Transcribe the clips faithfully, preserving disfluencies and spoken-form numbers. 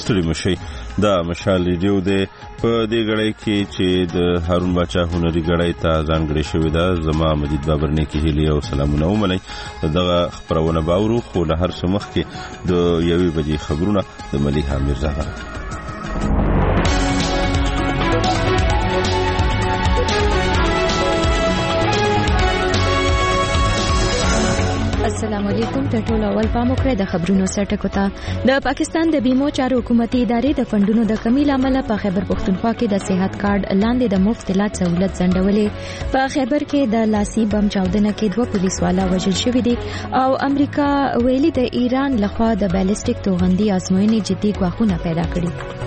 ستړي مشي. دا مشال ریډیو دی په دې غړی کې چې د هارون باچا هنري غړی ته ځانګړې شوې ده. زما مجید بابرنی کې هیلې او سلامونه ومنئ. دغه خبرونه باورو خو له هر څه مخکې د یوې بجې خبرونه د ملیحه میرزهرا. السلام علیکم. ټول اول پام وکړئ د خبرونو سرټکو ته. د پاکستان د بیمو چارو حکومتي ادارې د فندونو د کمی لامل په خیبر پښتونخوا کې د صحت کارت لاندې د مفت علاج سہولت ځنډولې. په خیبر کې د لاسي بم چاودنه کې دوه پولیسوالا وژل شوي دي او امریکا ویلي د ایران لخوا د بالستیک توغندي ازموینې جدي ګواښونه پیدا کړي.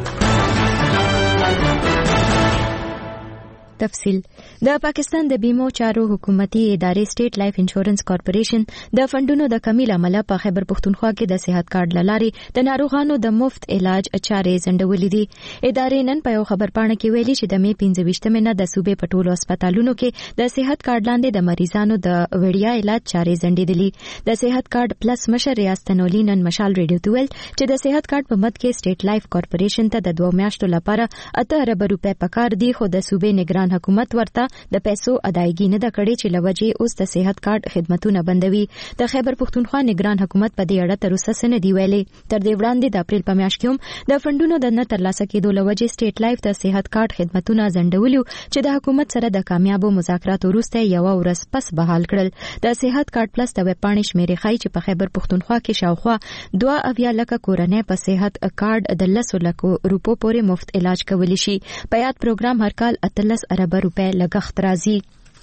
تفصیل. د پاکستان د بیمو چارو حکومتي ادارې سټیټ لایف انشورنس کارپوریشن د فندونو د کمی لامل په خیبر پښتونخوا کې د صحت کارت لارې د ناروغانو د مفت علاج چارې ځنډولې دي. ادارې نن په یو خبرپاڼه کې ویلي چې د می پنځه ویشتمه نه د صوبې په ټولو هسپتالونو کې د صحت کارت لاندې د مریضانو د وړیا علاج چارې ځنډېدلې. د صحت کارت پلس مشر ریاست نولي نن مشال ریډیو ته ویل چې د صحت کارت په مد کې سټیټ لایف کارپوریشن ته د دوه میاشتو لپاره اته ارب روپۍ پکار دي، خو د صوبې نگران حکومت ورته د پیسو ادایګي نه د کړې چې لوجه اوس د صحت کارت خدماتونه بندوي. د خیبر پښتونخوا نگران حکومت په دې اړه تر اوسه څه نه دی ویلي. تر دې وړاندې د اپریل په میاشت کې هم د فندونو د نه ترلاسه کېدو لوجه سټیټ لایف د صحت کارت خدماتونه ځنډولي چې د حکومت سره د کامیابو مذاکراتو وروسته یو ورځ پس بحال کړل. د صحت کارت پلس د ویبپاڼې شمیرې ښایي چې په خیبر پښتونخوا کې شاوخوا دوه اویا لکه کورنۍ په صحت کارت د لسو لکو روپو پورې مفت علاج کولی شي. په یاد پروګرام هر کال اتلس ارب روپۍ لګښت راځي.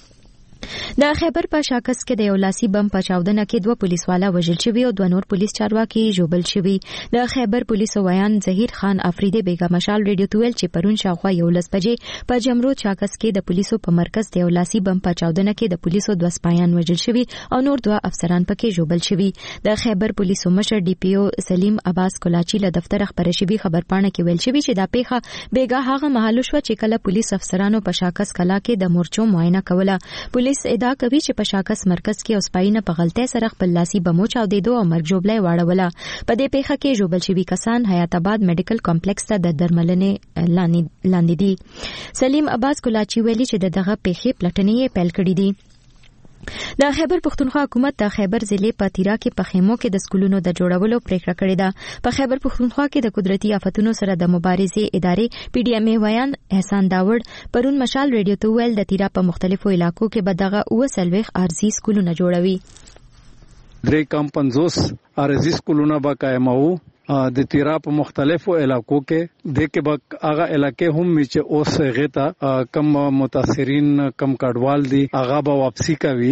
د خیبر په شاکس کې د یو لاسي بم په چاودنه کې دوه پولیسوالا وژل شوي او دوه نور پولیس چارواکي ژوبل شوي. د خیبر پولیسو ویان ظهیر خان افریدی بیگا مشال ریډیو ته ویل چې پرون شاوخوا یولس بجې په جمرود شاکس کې د پولیسو په مرکز د یو لاسي بم په چاودنه کې د پولیسو دوه سپایان وژل شوي او نور دوه افسران پکې ژوبل شوي. د خیبر پولیسو مشر ډي پی او سلیم عباس کولاچی له دفتر خبري شوي خبرپاڼه کې ویل شوي چې دا پیښه بیگا هغه مهال شو چې کله پولیس افسرانو په شاکس کلا کې د مورچو معاینه کوله. پولیس ادعا کوي چې په شاکس مرکز کې اوسپاینه په غلطۍ سره خپل لاسي بمو چاودېدو او مرګ ژوبلۍ واړوله. په دې پیښه کې ژوبل شوي کسان حیات آباد میډیکل کمپلیکس ته د درملنې لاندې دي. سلیم عباس کولاچی ویلي چې دغه پیښې پلټنې پیل کړې دي. د خیبر پښتونخوا حکومت د خیبر ضلع په تیرا کې په خیمو کې د سکولونو د جوړولو پریکړه کړې ده. په خیبر پښتونخوا کې د قدرتي آفتونو سره د مبارزې ادارې پی ډي ایم ای ویان احسان داوړ پرون مشال ریډیو ته ویل د تیرا په مختلفو علاقو کې به دغه اوه څلوېښت عارضي سکولونه جوړوي. درې کم پنځوس عارضي سکولونه به قایموو د تیرا په مختلفو علاقو کې د کې به هغه علاقې هم چې اوس غیتا کم متاثرین کم کډوال دي هغه به واپسی کوي.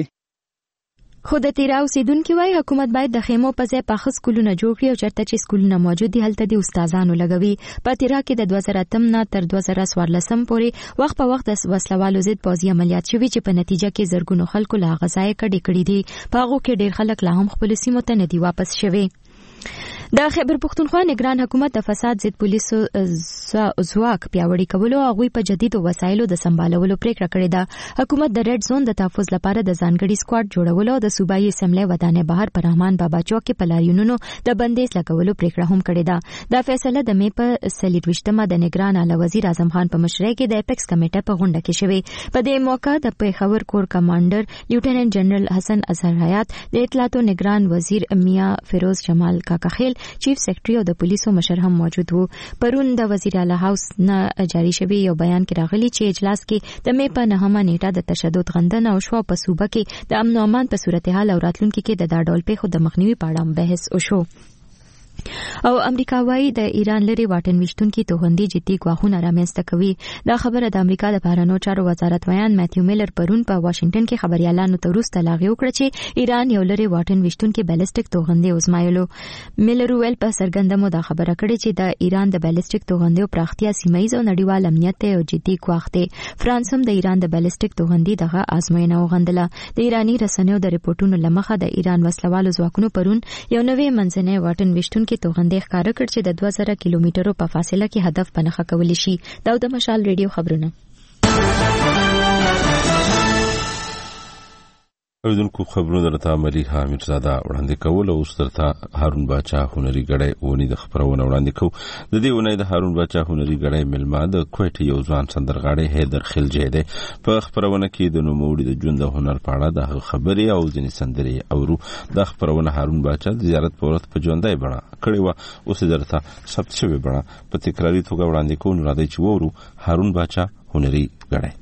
خو د تیرا اوسیدونکو وايي حکومت باید د خیمو په ځای پاخه سکولونه جوړ کړي او چرته چې سکولونه موجود دي هلته د استادانو لګوي. په تیرا کې د دوه زره اتم نه تر دوه زره څوارلسم پورې وخت په وخت د وسلوالو ضد پوځي عملیات شوي چې په نتیجه کې زرګونو خلکو لا غځای کډې کړې دي. په هغو کې ډېر خلک لا هم خپل سیمو ته نه دي واپس شوي. د خیبر پښتونخوا نگران حکومت د فساد ضد پولیسو ځواک پیاوړي کولو او غوي په جديدو وسایلو د سمبالولو پریکړه کړې ده. حکومت د ریډ زون د تحفظ لپاره د ځانګړي سکواډ جوړولو او د صوبایي اسمبلی ودانې بهر پر رحمان بابا چوک کې په لاریونونو د بندیز لګولو پریکړه هم کړې ده. دا فیصله د می په څلورویشتمه د نگران اعلی وزیر اعظم خان په مشرۍ کې د اپیکس کمیټه په غونډه کې شوې. په دې موقع د پیښور کور کمانډر لیوټیننټ جنرال حسن اظهر حیات، د اطلاعاتو نگران وزیر میاں فیروز جمال کاکخیل، چیف سیکریټری او د پولیسو مشر هم موجود وو. پرون د وزیر اعلی هاوس نه جاری شوی یو بیان کې راغلی چې اجلاس کې د می په نهمه نیټه د تشدد غندنه او شوا په صوبه کې د امن او امان په صورتحال او راتلونکو کې د دا ډول پیښو د مخنیوي په اړه بحث وشو. او امریکا وايي د ایران لري واټن وشتونکو توغندي جدي ګواښونه رامنځته کوي. دا خبره د امریکا د بهرنیو چارو وزارت ویان میتیو میلر پرون په واشنگټن کې خبريالانو ته وروسته لاغي وکړه چې ایران یو لري واټن وشتونکو بالستیک توغندي ازمایلو. میلر ویل په سرګند مو دا خبره کړې چې د ایران د بالستیک توغندي پراختیا سیمایي او نړیوال امنیت ته یو جدي ګواښ دی. فرانس هم د ایران د بالستیک توغندي دغه ازموینه وغندله. د ایرانی رسنیو د ریپورتونو لمخه د ایران وسلوالو ځواکونو پرون یو نوې منځنۍ واټن وشتونکو کې توغندي ښکاره کړ چې د دوه زره کیلومترو په فاصله کې هدف په نښه کولی شي. دا د مشال ریډیو خبرونه. اوریدونکو خبرونه درته ملي حامد زاده وړاندې کول او اوس درته هارون باچا هنري غړی ونی د خبرونه وړاندې کوو. د دې ونی د هارون باچا هنري غړی ملما د کوټ یو ځوان سندرغاړی هیدر خلجی دی. په خبرونه کې د نوموړي د ژوند او هنر په اړه د خبرې او ځینې سندرې اورو. د خبرونه هارون باچا د زیارت په ورځ په ژوندۍ بڼه کړې وه، اوس درته ثبت شوې بڼه په تکراري توګه وړاندې کوو. نو راځئ چې وورو هارون باچا هنري غړی.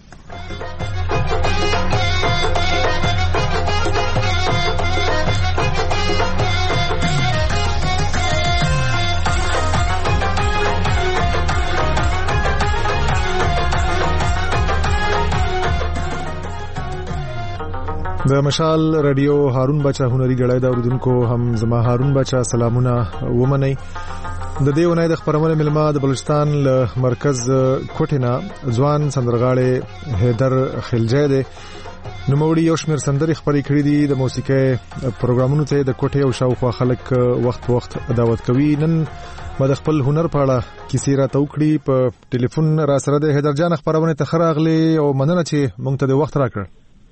د مشال رادیو هارون باچا هنري غړی دا اوریدونکو هم زما هارون باچا سلامونه ومنئ. د دې ونې د خبرونه ملما د بلوچستان له مرکز کوټینا ځوان سندرغاړي هیدر خلجی دی. نوموړي یو شمېر سندرې خپرې کړې دي. د موسیقۍ پروګرامونو ته د کوټې او شاوخوا خلک وخت وخت دعوت کوي. نن ما د خپل هنر په اړه کیسې راته وکړي. په ټلیفون را سره د هیدر جان خبرونه ته ښه راغلي او مننه چې موږ ته د وخت راکړ.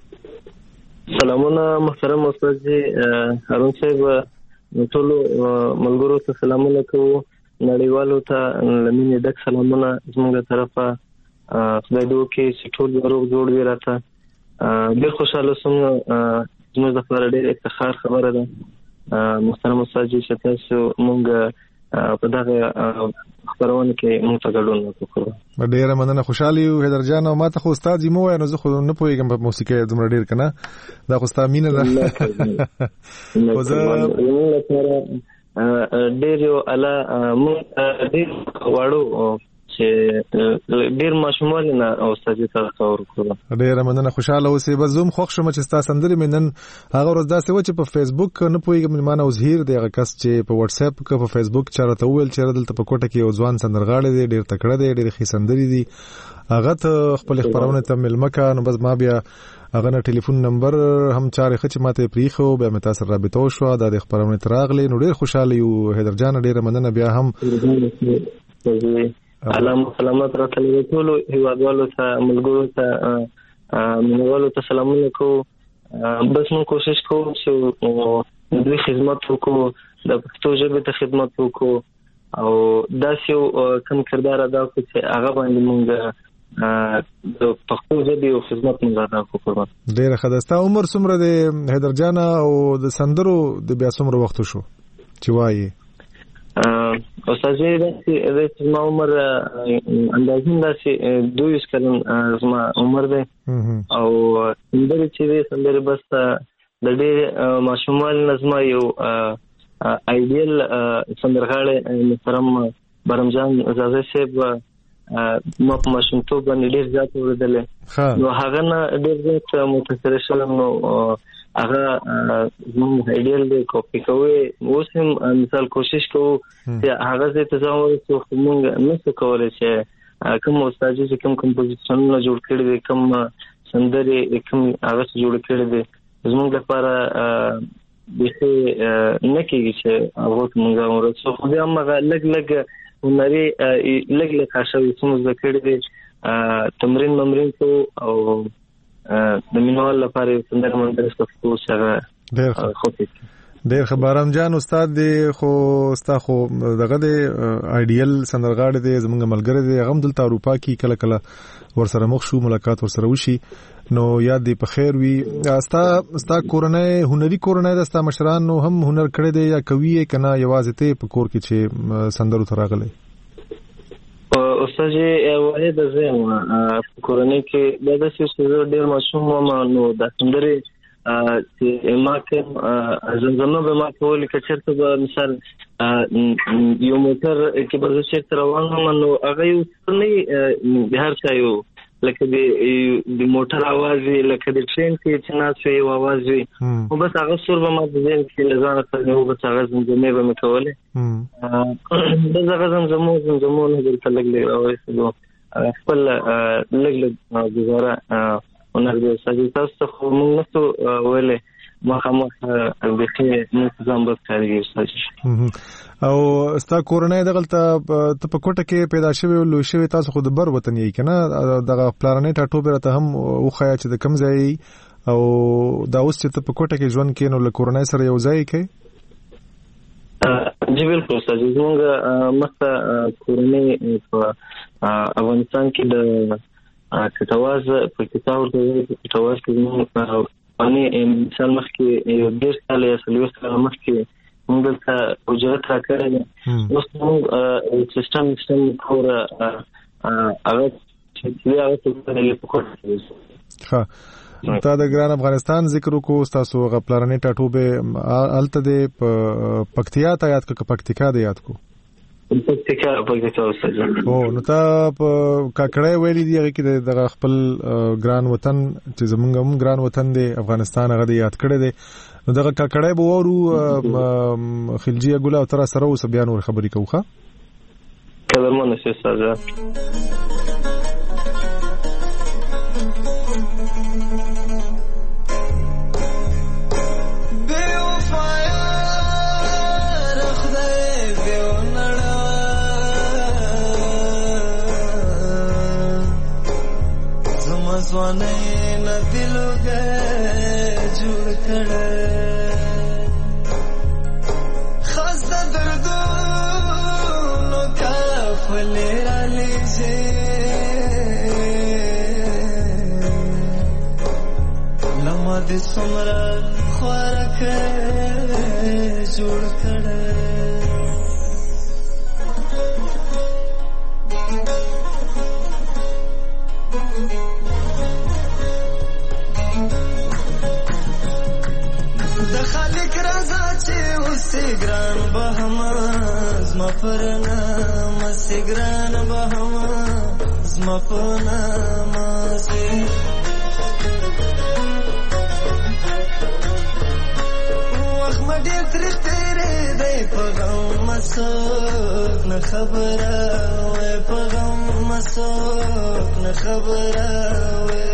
سلامونه محترم استاد جی هارون صاحب، ټول ملګرو ته سلامونه کوو، نړیوالو ته لمنې ډک سلامونه زموږ طرفه. خدای دې وکړي چې ټول روغ جوړ وي. راته ډېر خوشاله سوم، زموږ لپاره ډېر افتخار خبره ده محترم استاد جی چې تاسو موږ په دغه خبرونه کې موږ ته ګډون وکړو. ډېره مننه، خوشاله یو هیدر جان. او ما ته خو استاد یې مو وایي نو زه خو نه پوهېږم په موسیقۍ دومره ډېر که نه، دا خو ستا مینه ده. خو زه زموږ لپاره ډېر یو اعلی موږ ډېر واړو چې ډېر ماشومان نه استاد جي ته خبر کړو. ډېره مننه، خوشاله اوسې. بس زوم خوښ شوم چې ستا سندرې مې نن هغه ورځ داسې و چې په فیسبوک نه پوهېږم ما نه وزهیر دی هغه کس چې په واتس اپ کې په فیسبوک چا راته وویل چې دلته په کوټه کې یو ځوان سندرغاړی دی، ډېر تکړه دی، ډېرې ښې سندرې دي، هغه ته خپل خبرونه ته ملمه کا. نو بس ما بیا هغه نه ټلیفون نمبر هم چارې خچ ماته پریخو، بیا مې تاسو رابطه وشو، دا د خبرونه تراغلي. نو ډېر خوشاله یو هیدر جان، ډېره مننه. بیا هم علام سلامات راته ټول هیوادوالو ته ملګرو ته مینوالو ته سلامونه کوو. بس موږ کوشش کوو چې دوی خدمت وکړو، د پښتو ژبې ته خدمت وکړو او داسې یو کم کردار ادا کړو چې هغه باندې موږ د پښتو ژبې او خدمت موږ ادا کړو. ډېره ښه ده. ستا عمر څومره دی هیدر جان او د سندرو د بیا څومره وخت شو چې وایي؟ استاد جی داسې زما عمر اندازین داسې دویس کلن زما عمر دی او سندرې چې دی سندرې بس د ډېر ماشوموالي نه زما یو آیډیل سندرغاړی محترم برمجان زازی صاحب ما په ماشومتوب باندې ډېر زیات اورېدلی، نو هغه نه ډېر زیات متاثره شوم. نو هغه زموږ آیډیل دی، کاپي کوي. اوس هم مثال کوشش کوو چې هغه ځای ته ځان ورسو، خو موږ نشو کولی چې کوم استاد چې کوم کمپوزیشنونه جوړ کړي دي، کوم سندرې کوم هغه جوړ کړي دي، زموږ لپاره بیخي نه کېږي چې هغو ته موږ ورسو. خو بیا هم هغه لږ لږ هنري لږ لږ خاصوي څه مو زده کړي دي، تمرین ممرین کوو او د مینوال لپاره یو سندره مندرسته کوو چې هغه ښه کېږي. ډېر ښه. بارام جان استاد دی، خو ستا خو دغه دی آیډیل سندرغاړی دی، زموږ ملګری دی، هغه هم دلته اروپا کې کله کله ورسره مخ شو، ملاقات ورسره وشي. نو یاد دی په خیر وي. ستا ستا کورنۍ هنري کورنۍ ده، ستا مشرانو هم هنر کړی دی یا کوي یې که نه یوازې ته په کور کې چې سندرو ته راغلی؟ استاد جی واحد زه یم په کورنۍ کې. دا داسې چې زه ډېر ماشوم وم، نو دا سندرې چې ما کوم زمزمه به ما کولې، که چېرته به مثال یو موټر کې به زه چېرته روان وم، نو هغه یو څه نه د هر چا یو لکه د موټر आवाज وي، لکه د ټرین کې چې ناست وي یو आवाज وي، خو بس هغه سور به ما د ذهن کې له ځانه سره و، بس هغه زمزمې به مې کولې. بس هغه زمزمو زمزمو نه دلته لږ لږ راوایستلو، خپل لږ لږ ګزاره هنر دی. استاد تاسو ته خو موږ نشو ویلی مخامخ بیخي موږ ځان به کارېږي استاد. او ستا کورنۍ دغلته ته په کوټه کې پیدا شوې او لوی شوې، تاسو خو د بر وطن یې که نه؟ دغه پلارنۍ ټاټوبې راته هم وښایه چې د کوم ځای او دا اوس چې ته په کوټه کې ژوند کې نو له کورنۍ سره یو ځای کې جی بالکل استاد زموږ مخته کورنۍ په افغانستان کې د کټواز په کتاب ورته کټواز کې موږ باندې انسان مخ کې یو ډېر سال یا سلوي سال مخ کې موږ ته اجازه راکړه اوس موږ سیستم سیستم کور هغه چې هغه څه په کوټه کې ها تا د ګران افغانستان ذکر وکړو تاسو غپلارنې ټاټوبه الته د پکتیا ته یاد کړه پکتیکا د یاد کو پکتیکا پکتیکا اوسه او نو تا کاکړې ویلې دی هغه کې د خپل ګران وطن چې زمونږ هم ګران وطن دی افغانستان هغه د یاد کړه دی نو دغه کاکړې به ورو خلجی ګل او تر سره اوس بیان ور خبرې کوخه کله مونږ څه ساده زوانه نه دلوګه جوړ کړه خاص د دردونو کافلې را لېږي لمه دې څومره خوارکه جوړ کړه ګران بهما زما پرنا مسی ګران بهما زما پرنا مسی وخت مډې ترخ تیرې دی په غم مسوک نه خبره وې په غم مسوک نه خبره وې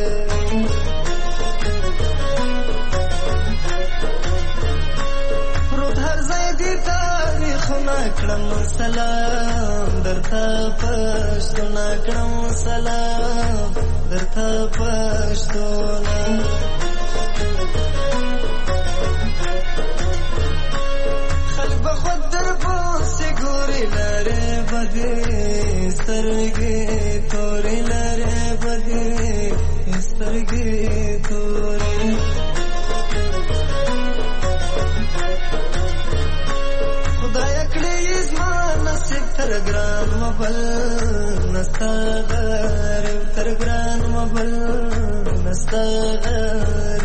کړم سلام درته پښتونه کړم سلام درته پښتونه خلک به خود در پسې ګوري لارې بدې سترګې تورې لارې بدې سترګې تورې تر ګران مبل نستا غر تر ګران مبل نستا غر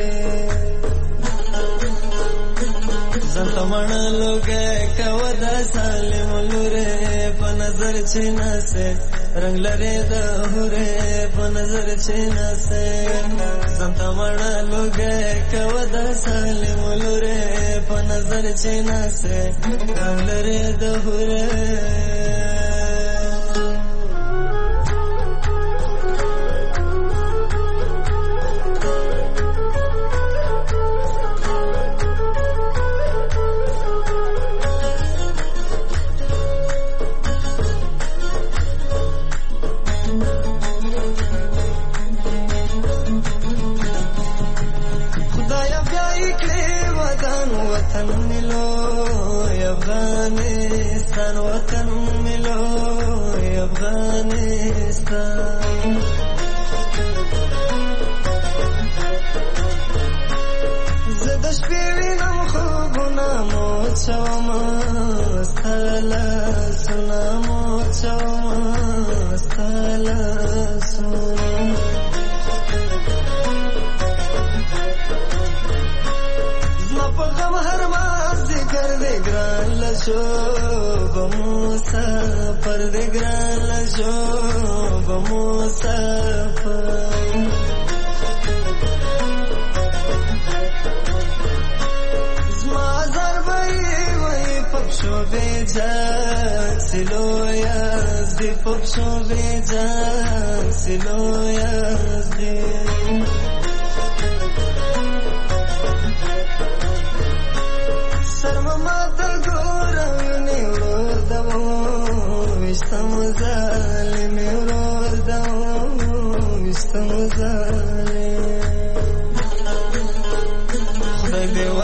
زنت من لوګه کو د سالم لوره په نظر چینا سے رنگ لره د هوره په نظر چینا سے زنت من لوګه کو د سالم لوره په نظر چینا سے رنگ لره د هوره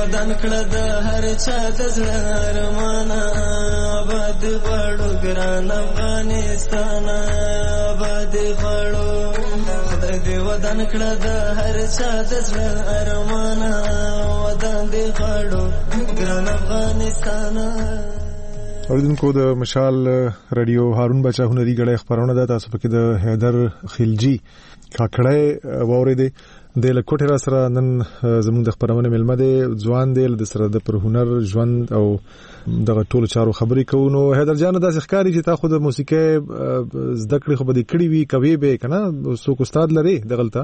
ودان کړه د هر چا د زړه ارمانه آباد غواړو ګران افغانستان آباد غواړو خدای دې ودان کړه د هر چا د زړه ارمانه ودان دې غواړو ګران افغانستان. اوریدونکو د مشال رادیو هارون بچا هنري غړې خبرونه ده تاسو پکې د حیدر خلجی کاکړې ووري دي د لکوټه را سره نن زموږ د خبرونه ملمه دي ځوان دی د سره د پر هنر ژوند او دغه ټولو چارو خبرې کوو. نو حیدر جان د ښکاری چې تاسو د موسیقي زده کړې خو به د کړي وی کوي به کنه څوک استاد لري دغلطه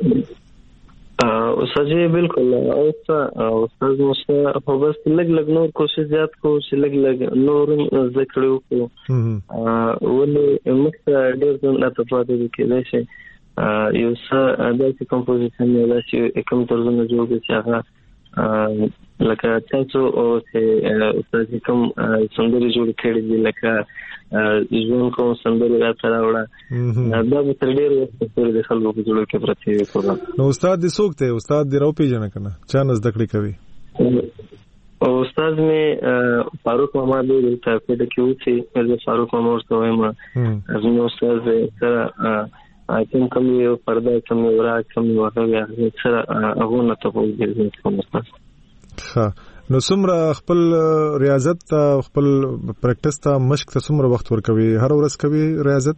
استاد جی بالکل او استاد مو په بس لګ لګ نور کوشش زیات کو چې لګ لګ نور ذکر وکړو ولې مخ ډېر څنګه تاسو ته کېدای شي یو څه د کمپوزیشن نه لاسي کوم ترجمه جوړ کړي هغه لکه تاسو او چې استاد کوم سندري جوړ کړي دي لکه ژوند کوم سندري راته راوړه دا به تر ډېر وخت پورې د خلکو په جوړ کې پرته وي. نو استاد دې څوک دی؟ استاد دې راو پیژنه کنه چا نه زده کړې کوي؟ او استاد مې فاروق ماما دې ته په دې کې و چې فاروق ماما ورته وایم ازمه استاد سره کوم کوم یو پرده کوم ورا کوم وغه سره هغه نه ته وګورئ کوم استاد. ها نو څومره خپل ریاضت ته خپل پریکټس ته مشق ته څومره وخت ورکوي؟ هر ورځ کوي ریاضت؟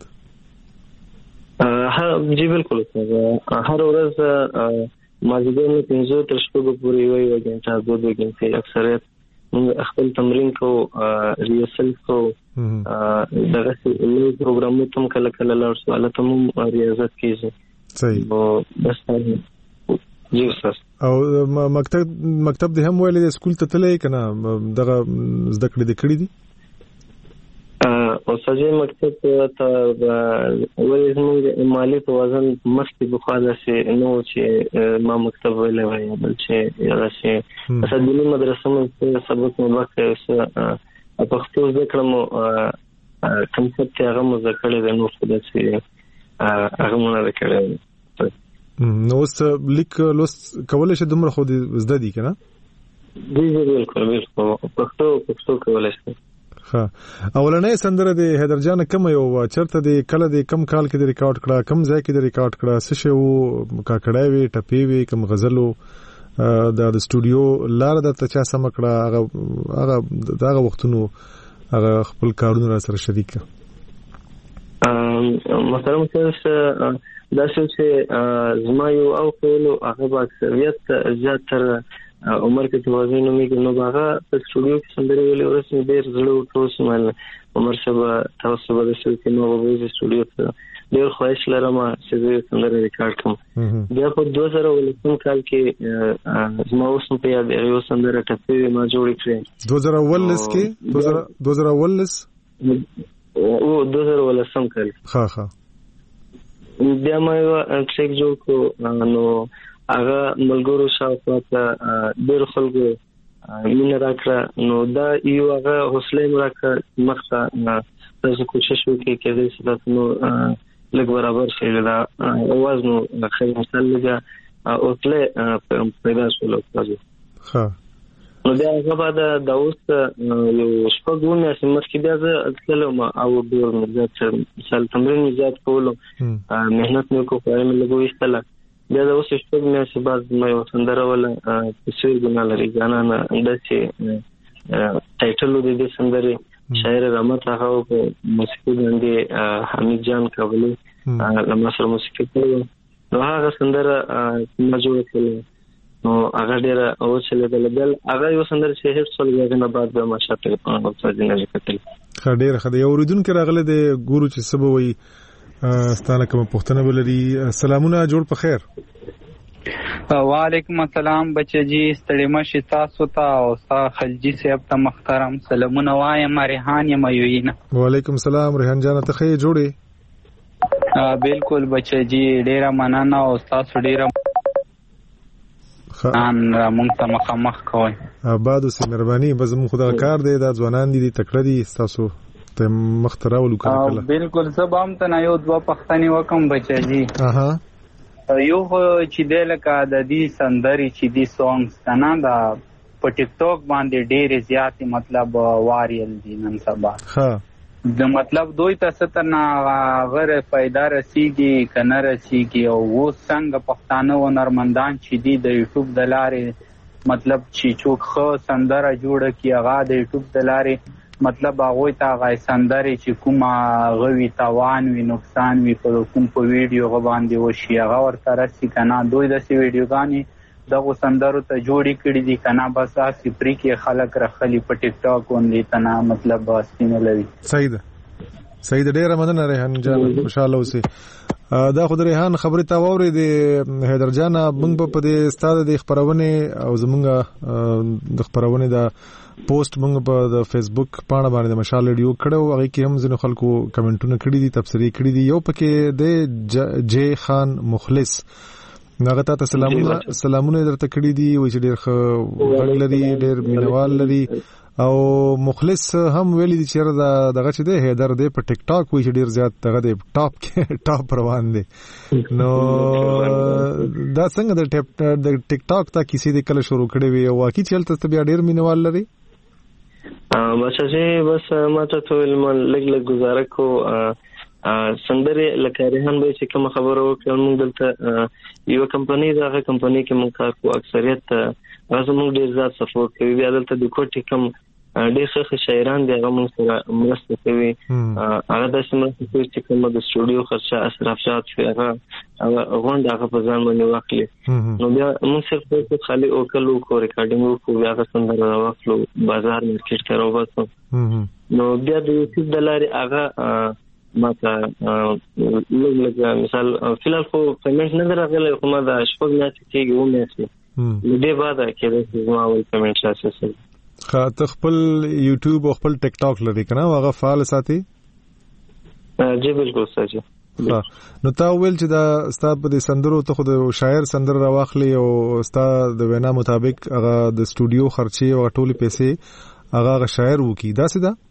ها جی بالکل هر ورځ مازیګر نه پنځه تر شپږ پورې وي وګین چې دوه دوه غنټې اکثریت خپل تمرین کو ریهرسل کو دغه نوې پروګرامونه تم کله کله لار سواله تم ریاضت کیږي. صحیح او بس جی استاد او مکتب مکتب د هم ویلې سکول ته تللی کنه دغه زده کړې د کړې دي او سجې مکتب ته ولې زموږ مالی توازن مستي بخاله سي نو چې ما مکتب ویلې وای بل چې هغه شي اسدلی مدرسه مې سبق مې وکړ په خپل ذکر مو کنسپټ هغه مو ذکر د نو خدای سي هغه مونږ ذکر نو اوس لیک لوست کولای شي دومره خو زده دي کنه؟ جی جی بالکل بالکل پښتو پښتو کولای شي. ها اولنې سندره د حیدر جان کوم یو چرته د کله د کم کال کې د ریکارډ کړه کم ځای کې د ریکارډ کړه څه شی وو کاکړای وی ټپی وی کم غزلو د سټوډیو لار د تچا سم کړه هغه هغه دغه وختونو هغه خپل کارونه را سره شریک محترم سره دا چې زما یو او کولو هغه با اکثریت زیات تر عمر کې توازن مې نو هغه په سټوډیو کې سندري ویلې ورسې ډېر زړه وټوس مل عمر شبا تاسو به د سټوډیو نو وګورئ سټوډیو ته ډېر خواهش لرم چې زه سندري ریکارډ کړم. بیا په دوه زره ولسم کال کې زما اوس په یاد یو سندره ټپي ما جوړ کړې دوه زره ولس کې دوه زره ولس او دوه زره ولسم کال ها ها بیا ما یو ټریک جوړ کو نو هغه ملګرو شاوخوا ته ډېر خلکو مینه راکړه نو دا یو هغه حوصله مې راکړه مخته تاسو کوشش وکړئ کېدای شي تاسو نو لږ برابر شي دا اواز نو خیر مثال لږه اوتله پیدا شول تاسو ها نو بیا هغه بعد د اوس یو شپږونه سمس کې بیا زه تلم او ډېر مزه مثال تمرین زیات کولو مهنت مې کو پاره مې لګوي استله بیا د اوس شپږ میاشتې بعد مې یو سندره ولا تصویر ګنا لري ځانا نه انداسي ټایټل د دې سندري شاعر رحمت هغه په موسیقي باندې حمید جان کابلی لمه سره موسیقي کوي نو هغه سندره ما جوړ کړل نو هغه ډېر او چې له بل هغه یو سندره چې هیڅ څه نه بعد به ما شاته په وخت کې نه کتل ډېر خدای یو ورودونکو راغله د ګورو چې سبا وي ستانه کوم پښتنه ولري. سلامونه جوړ په خیر. وعلیکم السلام بچی جی ستړي مشي تاسو ته او تاسو خلجی صاحب ته محترم سلامونه وایم ریحان یم یوینه. وعلیکم السلام ریحان جان ته خیر جوړي. بالکل بچی جی ډیره مننه او تاسو ډیره ان مونږ ته مخامخ کوي. آباد اوسې مهرباني به زموږ خدای کار دی دا ځوانان دي تکړه دي تاسو ته مخترا ولکله. بالکل زه هم ته نه یو دوه پښتني وکم بچی جی. اها یو چې د لکه د دې سندري چې دې سونګز کنه دا په ټیک ټاک باندې ډېرې زیاتې مطلب واریل دي نن سبا. د مطلب دوی ته څه تر نه غیر فایده رسیږي که نه رسیږي، او اوس څنګه پښتانه هنرمندان چې دي د یوټیوب د لارې مطلب چې څوک ښه سندره جوړه کړي هغه د یوټیوب د لارې مطلب هغوی ته هغه سندرې چې کومه هغه وي تاوان وي نقصان وي په کوم په ویډیو هغه باندې وشي هغه ورته رسي که نه. دوی داسې ویډیوګانې دغو سندرو ته جوړې کړي دي که نه بس هسې پرې کې خلک رخلي په ټیک ټاک غوندې ته نه مطلب سپینولوي. صحیح ده صحیح ده. ډېره مننه ریحان جان، خوشحاله اوسئ. دا خو د ریحان خبرې ته واورېدې حیدر جانه. موږ به په دې ستا د خپرونې او زموږ د خپرونې د پوسټ موږ په د فیسبوک پاڼه باندې د مشال ریډیو کړو، هغې کې هم ځینو خلکو کمنټونه کړي دي، تبصرې کړي دي. یو پکې د جے خان مخلص هغه ته سلامونه سلامونه درته کړي دي، وایي چې ډېر ښه غږ لري، ډېر مینوال لري. او مخلص هم ویلي دي چې دغه چې دی حیدر دی په ټیک ټاک وایي چې ډېر زیات دغه دی ټاپ کې ټاپ روان دی. نو دا څنګه د ټیک ټاک ته کیسې دې کله شروع کړې وي او واقعي چې هلته بیا ډېر مینوال لري؟ بس چې بس ما ته ته ویل ما لږ لږ ګزاره کو سندرې لکه ریحان به چې کومه خبره وکړه موږ دلته یوه کمپنۍ ده، هغه کمپنۍ کې موږ کار کوو، اکثریت هغه زموږ ډېر زیات سپورټ کوي. بیا دلته د کوټې کوم ډېر ښه ښه شاعران دي هغه موږ سره مرسته کوي، هغه داسې مرسته کوي چې کومه د سټوډیو خرچه اشرف شاد شي هغه غونډه هغه په ځان باندې واخلي. نو بیا موږ صرف خالي وکړو کو ریکارډینګ وکړو، بیا هغه سندره راواخلو بازار مارکیټ ته راوباسو. نو بیا د یوټیوب د لارې هغه ما ته لږ لږ مثال فی الحال خو پیمنټ نه دی راغلی، خو ما د شپږ میاشتې کېږي اووه میاشتې له دې بعده کېدای شي زما اول پیمنټ راشي. ښه ته خپل یوټیوب او خپل ټیک ټاک لري که نه هغه فعال ساتي؟ جی بالکل سر جی. نو تا ویل چې دا ستا په دې سندرو ته خو د شاعر سندر راواخلي او ستا د وینا مطابق هغه د سټوډیو خرچې او ټولې پیسې هغه هغه شاعر وکړي، داسې ده؟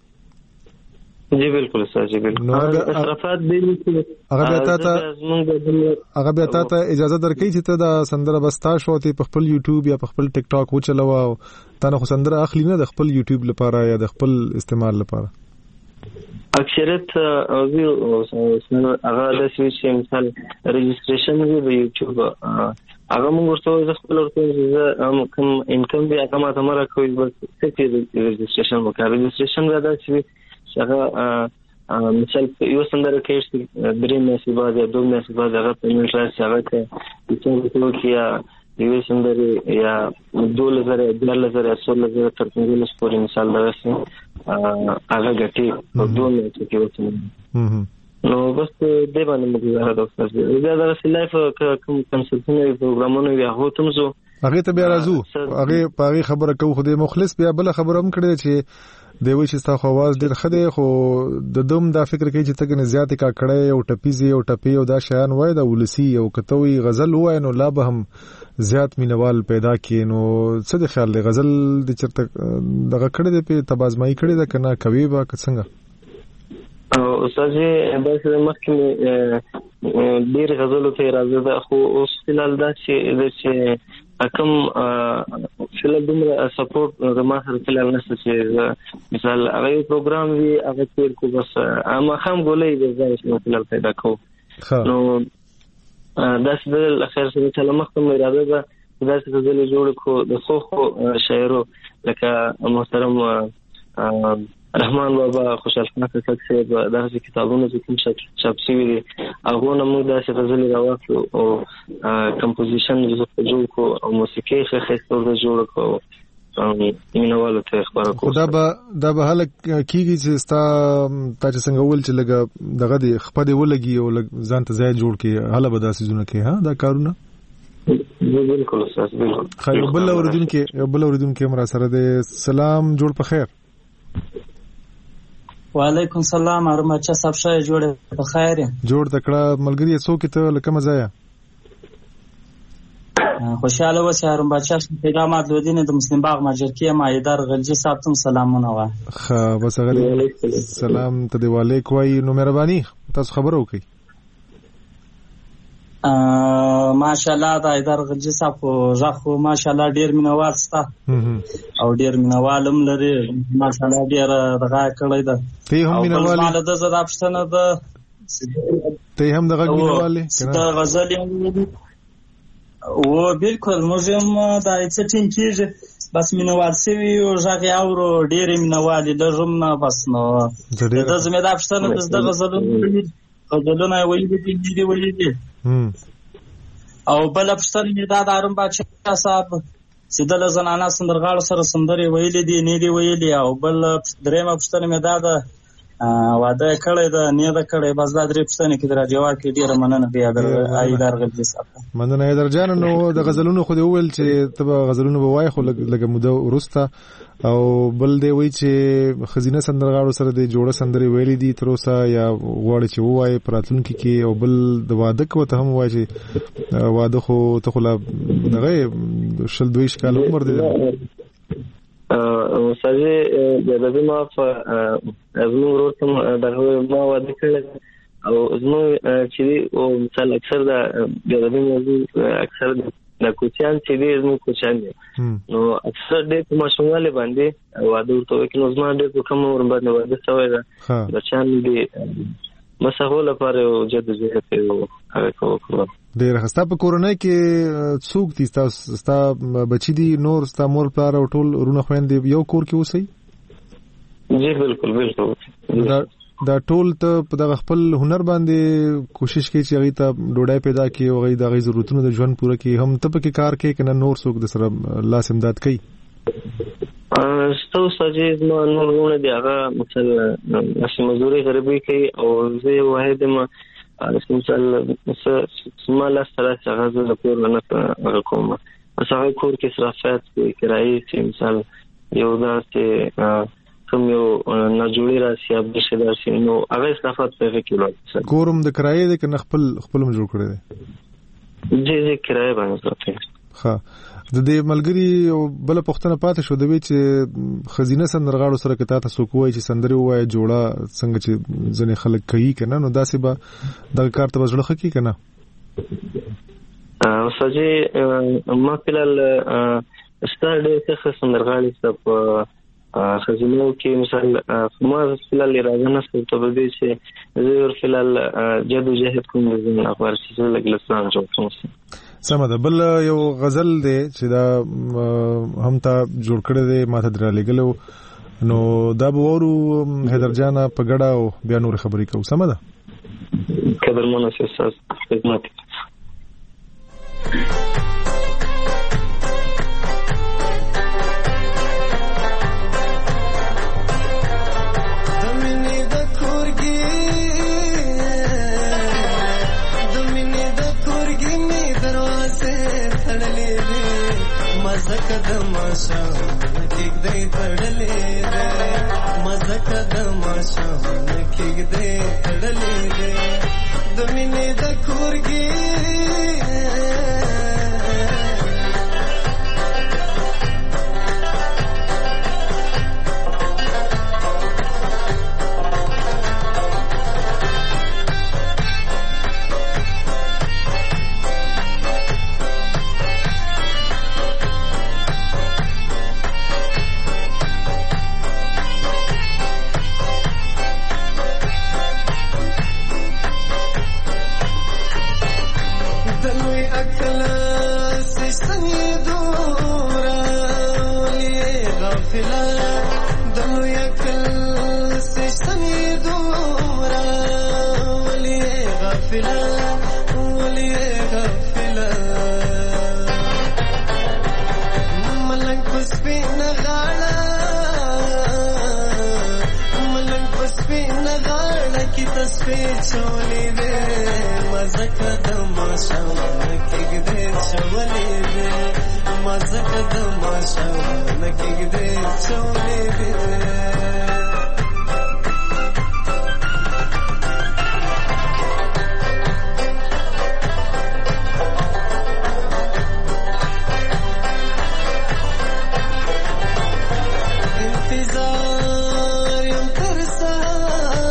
جی بالکل سر جی بالکل. اصرافات دی هغه بیا تا ته هغه بیا تا ته اجازه درکوي چې ته دا سندره بس تا شو ته په خپل یوټیوب یا په خپل ټیک ټاک وچلوه او تا نه خو سندره اخلي نه د خپل یوټیوب لپاره یا د خپل استعمال لپاره؟ اکثریت هغه داسې چې مثال رجسټریشن وي د یوټیوب هغه موږ ورته زه خپل ورته زه کوم انکم وي هغه ماته مه راکوي، بس څه رجسټریشن وکړه. رجسټریشن بیا داسې وي هغه مثال یو سندره کې درې میاشتې بعد یا دوه میاشتې بعد هغه پیمنټ راشي، هغه که څنګه وکړي یا یوې سندرې یا دولس زره دیارلس زره څوارلس زره تر پنځلس پورې مثال دغسې هغه ګټي په دوه میاشتو کې وڅنوي. نو بس دې باندې موږ ګزاره ده استاد. بیا دغسې لایف کوم کنسلټونه وي پروګرامونه وي هغو ته هم ځو، هغې ته بیا راځو، هغې په هغې خبره کوو. خو د مخلص بیا بله خبره هم کړې چې دی وایي چې ستا خو اواز ډېر ښه دی، خو د دوم دا فکر کوي چې ته ګنې زیاتې کاکړۍ او ټپیزې او ټپې او دا شیان وایي دا ولسي او که ته وایي غزل ووایي نو لا به هم زیات مینوال پیدا کړي. نو څه دی خیال دی غزل د چېرته دغه کړی دی پې تبازمایي کړې ده که نه کوې به که څنګه؟ استاد جی داسې مخکې مې ډېرې غزلو ته اراده ده، خو اوس فی الحال دا چې چې کوم فی الحال دومره سپورټ زما سره فی الحال نشته چې مثال هغه یو پروګرام وي هغه تېر کړو، بس ماښام ګولۍ د ځای چې فی الحال پیدا کوو. نو داسې د خیر سره چې مخکې مې اراده ده داسې غزلې جوړې کړو د ښو ښو شاعرو لکه محترم رحمان بابا، خوشحال خان کاکا صاحب، دغسې کتابونه چې کوم چاپ شوي دي هغو نه موږ داسې غزلې راواخلو او کمپوزیشن یې جوړ کړو او موسیقي یې ښه ښایسته ورته جوړه کړو او مینوالو ته یې خپاره کړو. دا به دا به هله کېږي چې ستا تا چې څنګه وویل چې لږه دغه دې خپه دې ولګي او لږ ځان ته ځای جوړ کړي، هله به دا څیزونه کوي ها دا کارونه؟ بالکل استاد بالکل. ښه یو بل اورېدونکی یو بل اورېدونکی هم را سره دی. سلام، جوړ په خیر. وعلیکم السلام هارون بچا صاحب، ښه یې جوړ په خیر یې؟ جوړ تکړه ملګري څوک ته له کومه ځایه؟ خوشحاله اوسې هارون بچا. پیغامات لودین د مسلم باغ ماجرکي یم، حیدر غلجي صاحب ته سلامونه وایه. ښه بس هغه سلام ته دې وعلیک وایي. نو مهرباني تاسو خبره وکړئ. ماشاءالله د ایدار غلجي صاحب ژغ خو ماشاءالله ډیر مینوال سته او ډیر مینوال هم لري ماشاءالله ډیر دغه کړی ده ته هم مینوال مال د زړه پښتنه ده ته هم دغه مینوال د غزل او بالکل موږ هم د ایڅټین کېږي بس مینوال سوي او ژغ اورو ډیر مینوال د جم نه بس نو د زمدا پښتنه د غزلونو غزلونه ویلي دي دي ویلي دي او بل پښتنه مې دا د ارم بادشاه صاحب سیدل زنانه سندرغاړو سره سندري ویلي دي نه دي ویلي او بل درېمه پښتنه مې دا د واده کړی دا نه دا کړی بس دا درې پښتنه کې درا جواب کې ډیره مننه بیا در ایدار غلجي صاحب مننه ایدار جان نو د غزلونو خو دی ویل چې تب غزلونو بوای خو لګه موده ورسته او بل دی وی چې خزینه سندرغاړو سره د جوړه سندري ویلي دي تر اوسه یا غوړ چې وای پراتونکو کې او بل د واده کو ته هم وای چې واده خو ته خو لا دغه شل دویش کال عمر دی او ساجي د دې ما په ازمو ورته دغه ما واده کړل او ازمو چې او مثال اکثر د دې موضوع اکثر د کوچیان چې دې ازمو کوچیان نو اکثر دې په ماشوماله باندې واده ورته کې نو زما دې کوم ور باندې واده شوی دا بچان دې مسحول لپاره جد جهت او هغه کوو ډیر خسته په کورونای کې څوک دي تاسو ستا بچی دي نور ستا مور پلار او ټول رونه خويندې یو کور کې اوسئ جی بالکل بالکل دا دا ټول ته په دغه خپل هنر باندې کوشش کوي چې هغه ته ډوډۍ پیدا کړي او هغه دغه ضرورتونو د ژوند پوره کړي هم ته په کې کار کوي کنه نور څوک د سره لاس امداد کوي ستو ساجي ما نور ونه دی هغه مثلا اسی مزدوري غریبي کوي او زه واحد ما مثلا سماله سره څنګه د کور نه کوم اساوي کور کې صرافات کوي کرایي چې مثلا یو داسې کوم یو نه جوړی راشي اب څه داسې نو هغه صرافات په کې لوي کورم د کرایي د کنه خپل خپل جوړ کړی دی جی جی کرایي باندې ساتي ها د دې ملګری بل پښتنه پاتې شو د وی چې خزینه سندرغاړو سره کته تاسو کوی چې سندري وای جوړه څنګه چې ځنې خلک کوي کنه نو داسې به د کار ته وځړه کوي کنه او سجي ما فلال ستاره څخه سندرغاړي صاحب خزینه کې مثال ما فلال راځنه څه ته به چې زه فلال جدو جهد کوم د اخبار چې لګلسان جوړ کوم سمه ده بل یو غزل دی چې دا هم تا جوړ کړی دی ماته درا لګلو نو دا به ورو حیدر جان په ګډا او بیا نور خبرې کوو سمه ده قدرمنه سیاست خدمت قدم شام کېګ دې تړلې ده مزه قدم شام کېګ دې تړلې ده د مینې د کورګي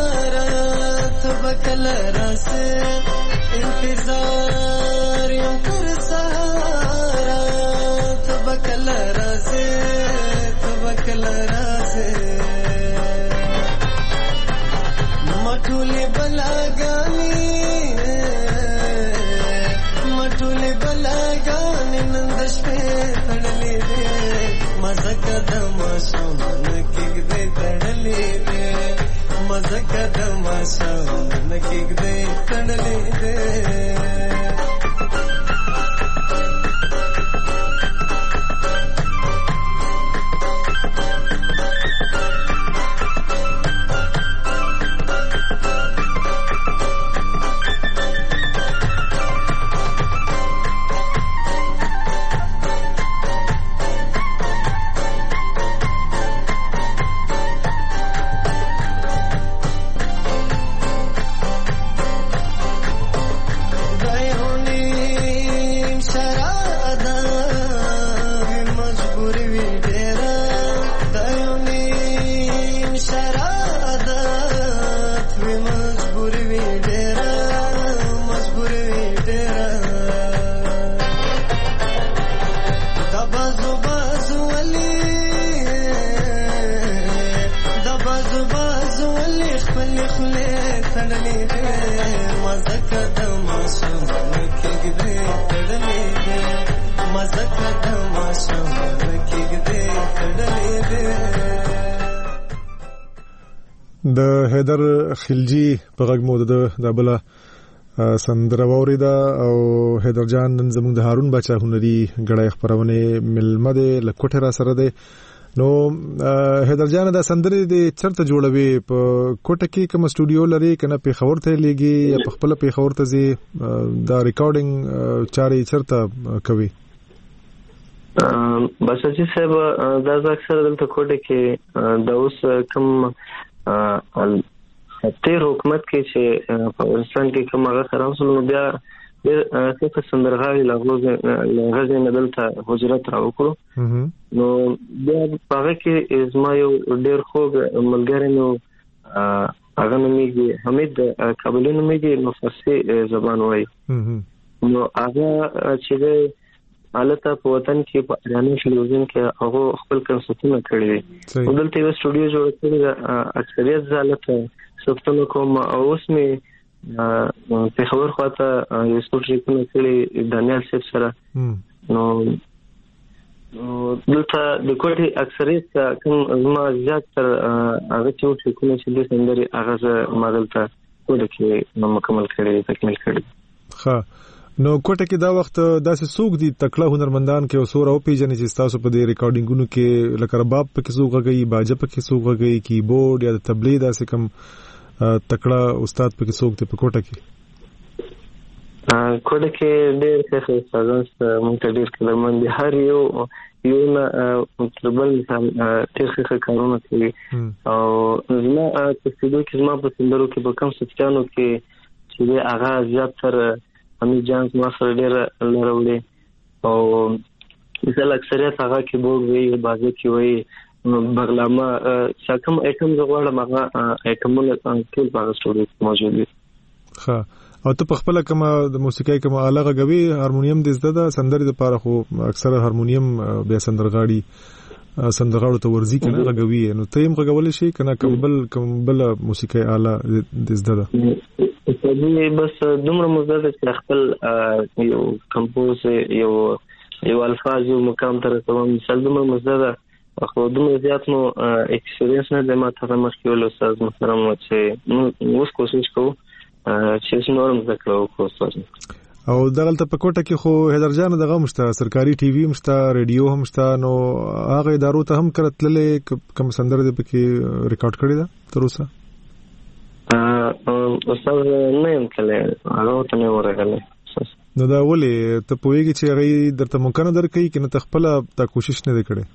انتظار يوم مټولې بلاګانې مټولې بلاګانې نن د شپې تړلې دي مزکه د ماشومان کېږدې تړلې دي مزکه د ماشومان کېږدې تړلې دي د حیدر خلجی په غږ مو د بل سندره ووریده او حیدر جان نن زموږ د هارون بچا هنري غړای خبرونه ملمه ده لکوټه را سره ده نو حیدر جان دا سندره د چرته جوړوي په کوټه کې کوم سټوډیو لري کنه په خبر ته لګي یا په خپل په خبر ته زی دا ریکارډینګ چاري چرته کوي بس چې صاحب دا اکثر دلته کوټه کې د اوس کوم تیر حکومت کې چې په افغانستان کې کوم هغه خراب سول بیا د څه سندرغاوي لغوز لغزه دلته هجرت راوکړو نو بیا هغه کې ازما یو ډېر خوږ ملګری نو هغه نومېږي حمید کابلي نومېږي نو فارسي زبان وایي نو هغه چې حالت په وطن کې په اړانه ټلویزیون کې هغه خپل کنسرتونه کړی دي دلته یو سټوډیو جوړ کړی دی اکثریت حالت سپتنو کوم اوس می په خبر خواته یو سټوډیو کړی دانیال صاحب سره نو دلته د کوټي اکثریت کوم ما زیات تر هغه چې کوم چې د سندري هغه ماډل ته کوټه کې مکمل کړی تکمیل کړی ښه نو کوټه کې دا وخت داسې سوق دي تکړه هنرمندان کې اوسور او پیجنې چې تاسو په دې ریکارډینګونو کې لکه رباب په کې سوق غږی باجه په کې سوق غږی کیبورډ یا تبلې داسې کم تکړه استاد په کې سوق ته په کوټه کې کوټه کې ډېر ښه استادان مونږ ته ډېر کلمن دي هر یو یو نه مطلبل مثال ډېر ښه کارونه کوي او زما په سټوډیو کې زما په سندرو کې په کم سټانو کې چې هغه زیات تر امي جان ما سره ډېر لرولې او مثال اکثریت هغه کیبورډ وی بازه کې وی بغلامه شکم ایټم زغواړه هغه ایټمونه ټول په سټوډیو کې موجود دي ښه او ته په خپل کومه د موسیقۍ کومه آله غوي هارمونیم د زده ده سندري د پاره خو اکثره هارمونیم بیا سندرغاړي سندرغاړو ته ورزي کنه غوي نو ته هم غوول شي کنه کمبل کمبل موسیقۍ آله د زده ده دې بس دومره مزه چې خپل یو کمپوز یو یو الفاظ یو مقام تر کوم مثال دومره مزه ده خو دومره زیات نو ایکسپیرینس نه ده ما ته مخکې ول استاد محترم چې اوس کوشش کوو چې نورم زکلو کوستاس او دغلته په کوټه کې خو حیدر جان دغه مشته سرکاري ټي وي مشته ریډیو هم مشته نو هغه ادارو ته هم کړتللې کوم سندره د پکې ریکارډ کړی دا تر اوسه استاد نه يم کله هغه ته نه ورغله نو دا ولې ته پوهیږي چې هغه درته ممکن درکې کنه تخپل تا کوشش نه وکړي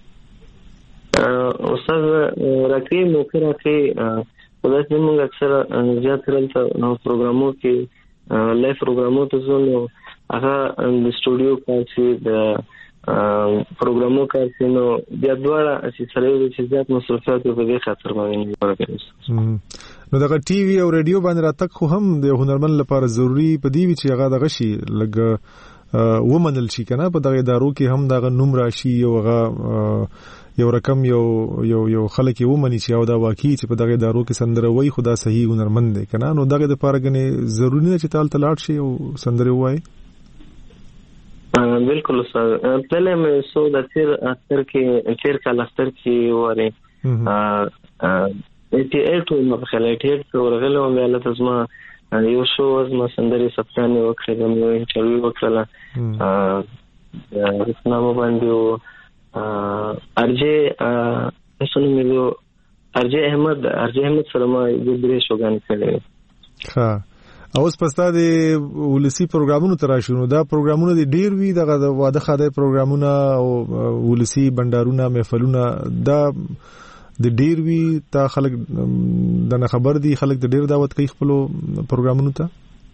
استاد راکې ممکن راکې ولې موږ اکثر زیات ترلته نو پروګرامو کې لایف پروګرامو ته ځو هغه د سټوډیو کارسي د پروګرامو کارسي نو بیا دواړه چې سره یو چې زیات مصرفات په دې خاطر باندې ورکړل نو دغه ټي وي او ریډیو باندې راتګ خو هم د هنرمند لپاره ضروری پدې وی چې هغه دغه شي لګ ومنل شي کنه په دغه ادارو کې هم دغه نوم راشي او هغه یو رقم یو یو یو خلک یو منی چې او دا واقعي چې په دغه ادارو کې سندره وای خدا صحیح هنرمند دی کنه نو دغه د پاره غني ضروري نه چې تال تلاټ شي او سندره وای بالکل سر پہلے میں سو د تیر اثر کې تیر کال اثر کې وره ا ټي اټ نو په خلای ټیټ ورغله ویاله تاسو یو شو از ما سندري سپتانه وکړم یو انټرویو وکړه ا اسنامو باندې ارجه اسنه مې ارجه احمد ارجه احمد سره ما د درې شوګان کړې ها اوس پستا د ولسی پروګرامونو تراشونو دا پروګرامونه د ډیر وی دغه د واده خاده پروګرامونه او ولسی بندارونه محفلونه دا د ډیر وی تا خلک د خبر دي خلک د ډیر دعوت کوي خپل پروګرامونو ته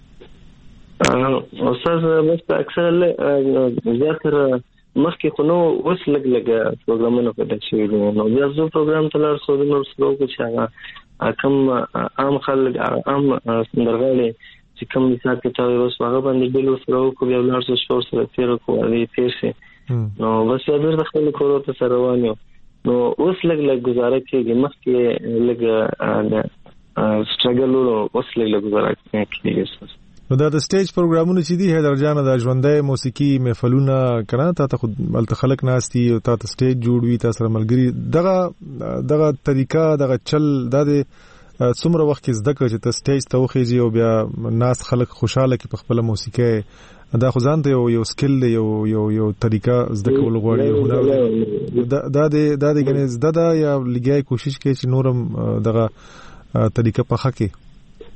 استاد بس اکثر زیاتره مخکې خو نو اوس لګ لګ پروګرامونه په دې شوی دي نو بیا زو پروګرام تلار سو د نور سلو کو چې کوم عام خلک عام سندرغالي چې کوم مثال کې تاسو اوس هغه باندې بل سلو کو بیا لار سو شپور سره تیر کو علي تیر سي نو بس یو د خپل کورو ته سره وانیو نو اوس لګ لګ گزاره کېږي مخکې لګ سټرګل ورو اوس لګ لګ گزاره کېږي نو دا د سټیج پروګرامونه چې دي هدر جان د ژوندۍ موسیقي محفلونه کنه تا ته خود بل خلک ناشتي او تا ته سټیج جوړوي تاسو سره ملګری دغه دغه طریقہ دغه چل د څومره وخت کې زده کړ چې ته سټیج ته وخیږي او بیا ناس خلک خوشاله کې په خپل موسیقي دا خو ځان ته یو یو سکل یو یو یو طریقہ زده کول غواړي دا دا د دا د غنې زده دا یا لګای کوشش کوي چې نورم دغه طریقہ په حق کې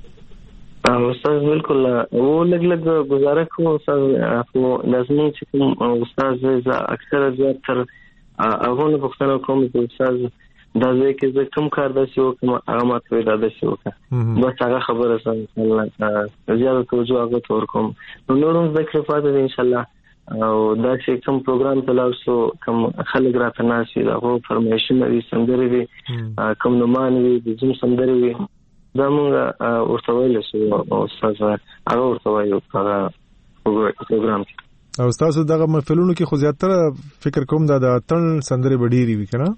استاد بالکل و لګ لګ گزاره کوم استاد خو لازمي چې کوم استاد ز اکثر زیات تر هغه نه پوښتنه کوم چې استاد دا ځکه چې کوم کار داسې وکم هغه ماته ودا داسې وکړه بس هغه خبره سم الله زیات توجه هغه تور کوم نو نورم ذکر فاده ان شاء الله او دا چې کوم پروګرام تلاوسو کوم خلک راته ناشي هغه فرمایشونه دي سندري دي کوم نومان دي د جن سندري دي دا موږ ورته ویل شو او استاد هغه ورته وایو هغه پروګرام او تاسو دغه محفلونو کې خو زیاتره فکر کوم دا د اتن سندري بډيري وي کنه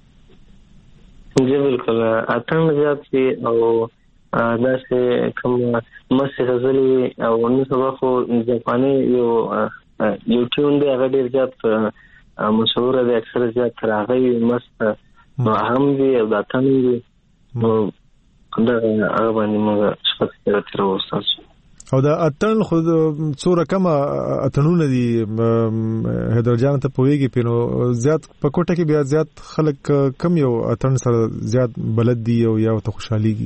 جی بالکل اتن زیات دي او دا چې کوم مسه غزلي او نو سبا خو ځپانه یو یو ټیون دی هغه ډیر زیات مشهور دی اکثر زیات راغی مست نو هم دی او دا اتن دی نو دا هغه باندې موږ شپږ کړه تر اوسه او دا اتن خو څو رقمه اتنونه دي هدر جان ته پويږي پینو زیات په کوټه کې بیا زیات خلک کم یو اتن سره زیات بلد دي او یا ته خوشحاليږي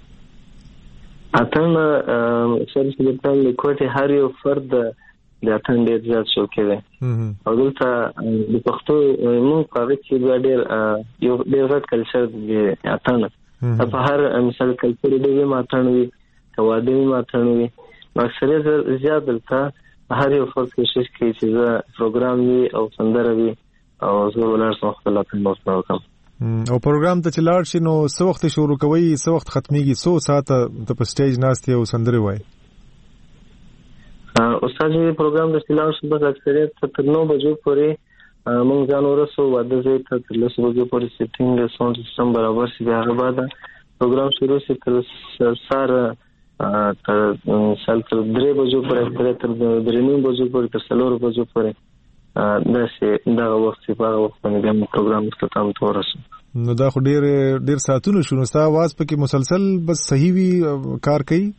اتن سره چې په کوټه هر یو فرد د اتن ډیر زیات شوق کوي او دلته د پښتو موږ په وخت کې ډیر یو ډیر غټ کلچر دی اتن په هر مثال کلچر دی ماتنوي توادمی ماتنوي اکثریت زیات دلته هر یو فرد کوشش کوي چې پروګرام وي او سندره وي او زه ولر څو خپل په موضوع کوم او پروګرام ته چلاړ شي نو څو وخت شروع کوي څو وخت ختميږي څو ساعته د په سټیج ناشته او سندره وای استاد یې پروګرام د چلاړ شي بس اکثریت تر نو بجو پورې موږ ځان ورسو واده زه ته تر لس بجو پورې سیټینګ د ساوند سیستم برابر شي بیا بعد پروګرام شروع شي تر سار تر سال تر درې بجو پورې تر درې نیم بجو پورې تر څلور بجو پورې دا چې دا وخت په هغه وخت باندې پروګرام اختتام ته ورسو نو دا خو ډیر ډیر ساعتونه شونه ستا आवाज پکې مسلسل بس صحیح وی کار کوي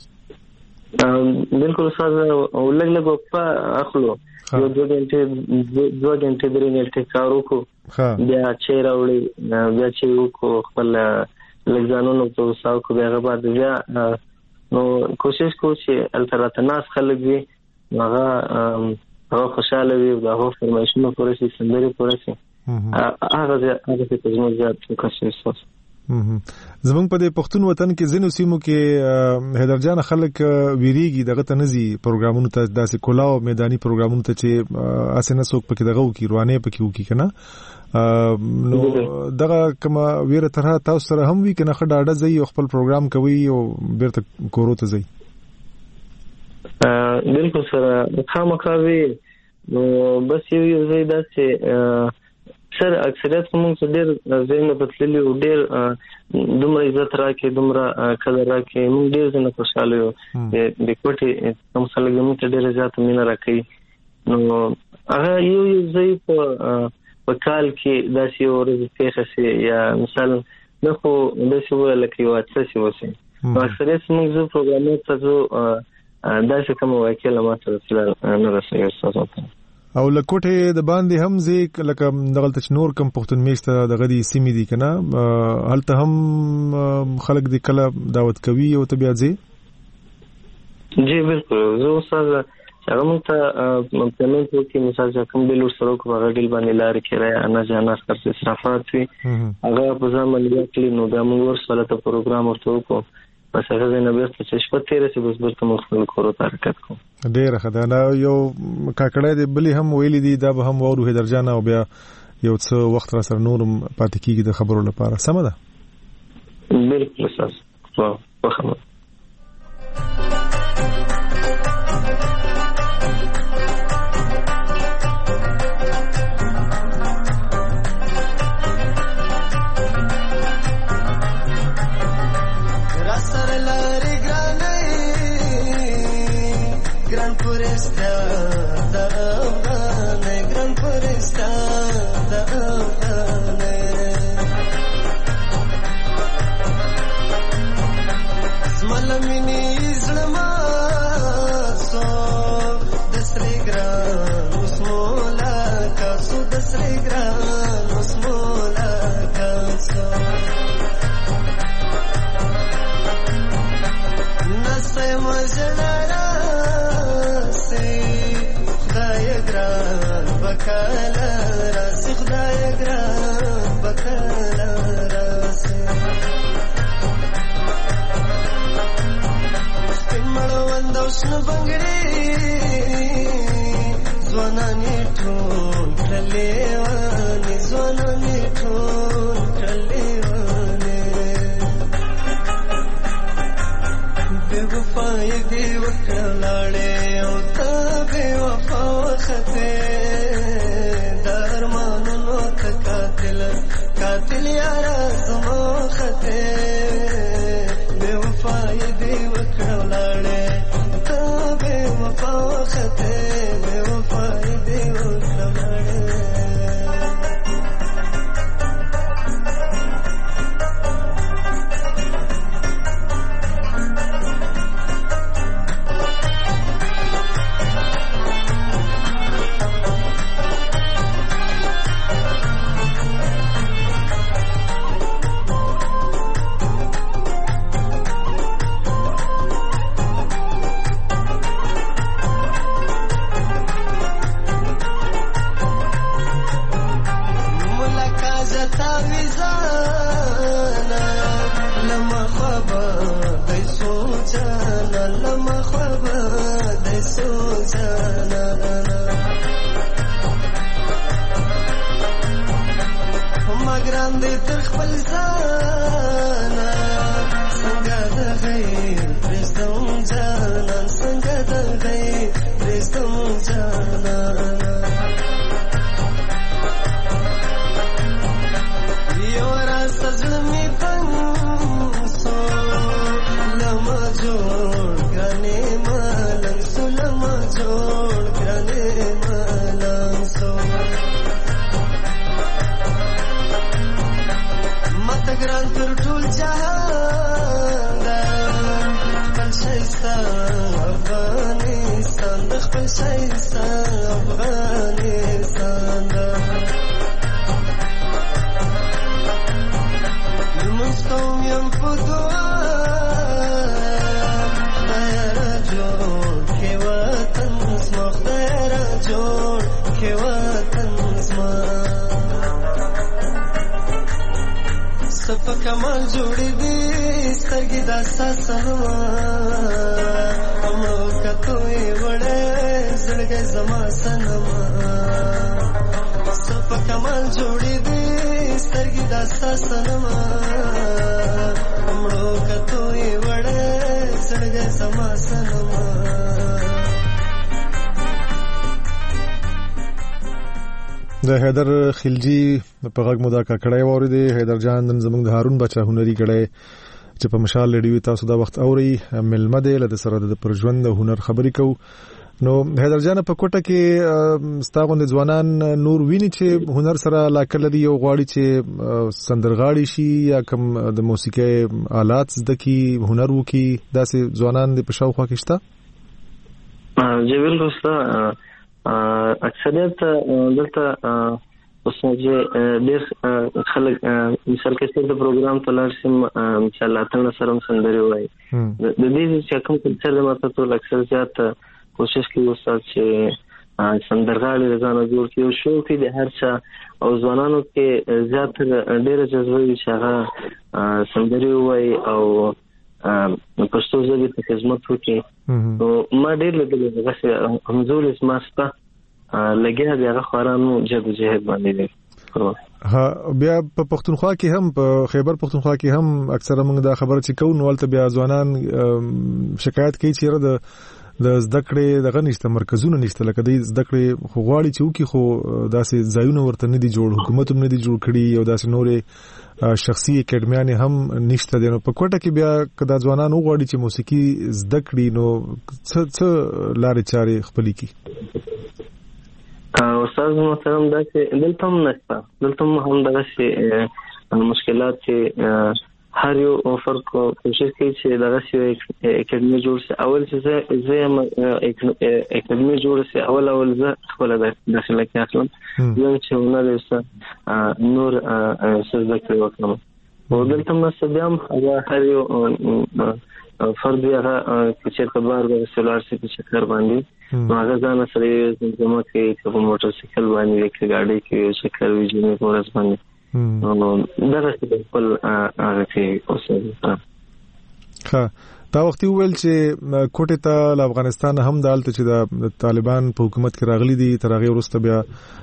بالکل استاد ولګ لګ په اخلو یو دوه غنټه دوه غنټه درې غنټه کار وکړو بیا چې راوړي بیا چې وکړو خپل لګزانونو ته وساو کو بیا بعد بیا نو کوشش کوو چې الټرناتیو خلک وي هغه هغه خوشاله وي او هغه فرمایشونه پوره شي سندري پوره شي هغه هغه څه زموږ زیات کوشش وکړو زمونږ په دې پښتون وطن کې زینو سیمو کې هدر جان خلک ویریږي دغه تنزي پروګرامونو ته داسې کولاو میداني پروګرامونو ته چې اسنه څوک پکې دغه وکي روانه پکې وکي کنه نو دغه کما ویره تر تاسو سره هم وی کنه خډاډه ځي خپل پروګرام کوي او بیرته کورو ته ځي بالکل سره خامخاوي نو بس یو یو ځای داسې سر اکثریت موږ ډېر ځایونه پتللي او ډېر دومره عزت راکې دومره قدر راکې موږ ډېر ځنه خوشحاله یو د کوټې کوم خلک موږ ته ډېره زیاته مینه راکوي نو هغه یو یو ځای په کال کې داسې یو ورځ پېښه شي یا مثال نه خو داسې وویل لکه یو حادثه شي وشي نو اکثریت موږ زه پروګرامر ته ځو داسې کومه واقعه له ما سره فلحال نه رسېږي استاد ته او له کوټې د باندې هم ځې لکه دغلته چې نور کم پښتون میشته دغه دې سیمې دي که نه هلته هم خلک دې کله دعوت کوي او ته بیا ځې جی بالکل زه استاد هغه موږ ته پیمنټ وکړي مثال چې کوم ډیل ورسره وکړو هغه ډیل باندې لارې کرایه انا جانا خرڅ اصرافات وي هغه په ځان باندې کړي نو بیا موږ ورسره ته پروګرام ورته وکړو بس هغه ځای نه بیرته چې شپه تېره شي بس بیرته موږ خپل کورو ته حرکت کوو ډېره ښه ده یو کاکړی دی بلې هم ویلي دي دا به هم واورو هیدرجان او بیا یو څه وخت را سره نور هم پاتې کېږي د خبرو لپاره سمه ده بالکل استاد وخمه کمال جوړې دي سترګې د ساسما امو کتوې وړې زړګې زما سنما صف کمال جوړې دي سترګې د ساسما امو کتوې وړې زړګې زما سنما د حیدر خلجی په غږ مو دا کړای ووري دی حیدر جان نن زموږ د هارون بچا هنري کړای چې په مشال لړیو تاسو دا وخت اوري ملمه دی له سره د پرژوند د هنر خبرې کو نو حیدر جان په کوټه کې ستاغوند ځوانان نور ویني چې هنر سره علاقه لري او غواړي چې سندرغاړي شي یا کوم د موسیقي آلات زده کی هنر وکي داسې ځوانان د پښاو خوا کې شته جی بالکل ستا اکثریت دلته اوسه ډېر خلک مثال کې د پروګرام په لار سم مثال اتنه سره سندري وای د دې چې کوم کلچر د ماته ټول اکثر زیات کوشش کوي استاد چې سندرغاړي ځان جوړ کړي او شو کې د هر چا او ځوانانو کې زیات ډېر جذبه چې هغه سندري وای او پښتو ژبه ته خدمت وکړي نو ما ډېر لږ دغه همزول اسما ستا لګیا دی هغه خورانو جدوجہد باندې دی ها بیا په پښتونخوا کې هم په خیبر پښتونخوا کې هم اکثره موږ دا خبره چې کوو نو ولته بیا ځوانان شکایت کوي چې د د زده کړې دغه نشته مرکزونه نشته لکه د زده کړې خو غواړي چې وکي خو داسې ځایونه ورته نه دي جوړ حکومت هم نه دي جوړ کړي او داسې نورې شخصي اکیډمیان هم نشته دي نو په کوټه کې بیا کدا ځوانان وغواړي چې موسیقي زده کړي نو څه څه لارې چارې خپلې کړي استاد محترم دا چې دلته هم نشته دلته هم دغه شي مشکلات چې هر یو اوفر کو کوشش کوي چې دغه شي اکیډمي جوړ شي اول چې زه یم اکیډمي جوړ شي اول اول زه خپل داخله کې اخلم یو چې ونه لسه نور سزا کوي وکړم او دلته هم سبيام هر یو فرد هغه چې په بار د سولار سي په چکر باندې هغه ځان سره زموږ کې په موټر سایکل باندې کې گاډي کې چکر ویجنې پورس باندې نو دا څه خپل هغه کې اوسه ها دا وخت ویل چې کوټه ته افغانستان هم دالته چې د طالبان په حکومت کې راغلي دي تر هغه وروسته بیا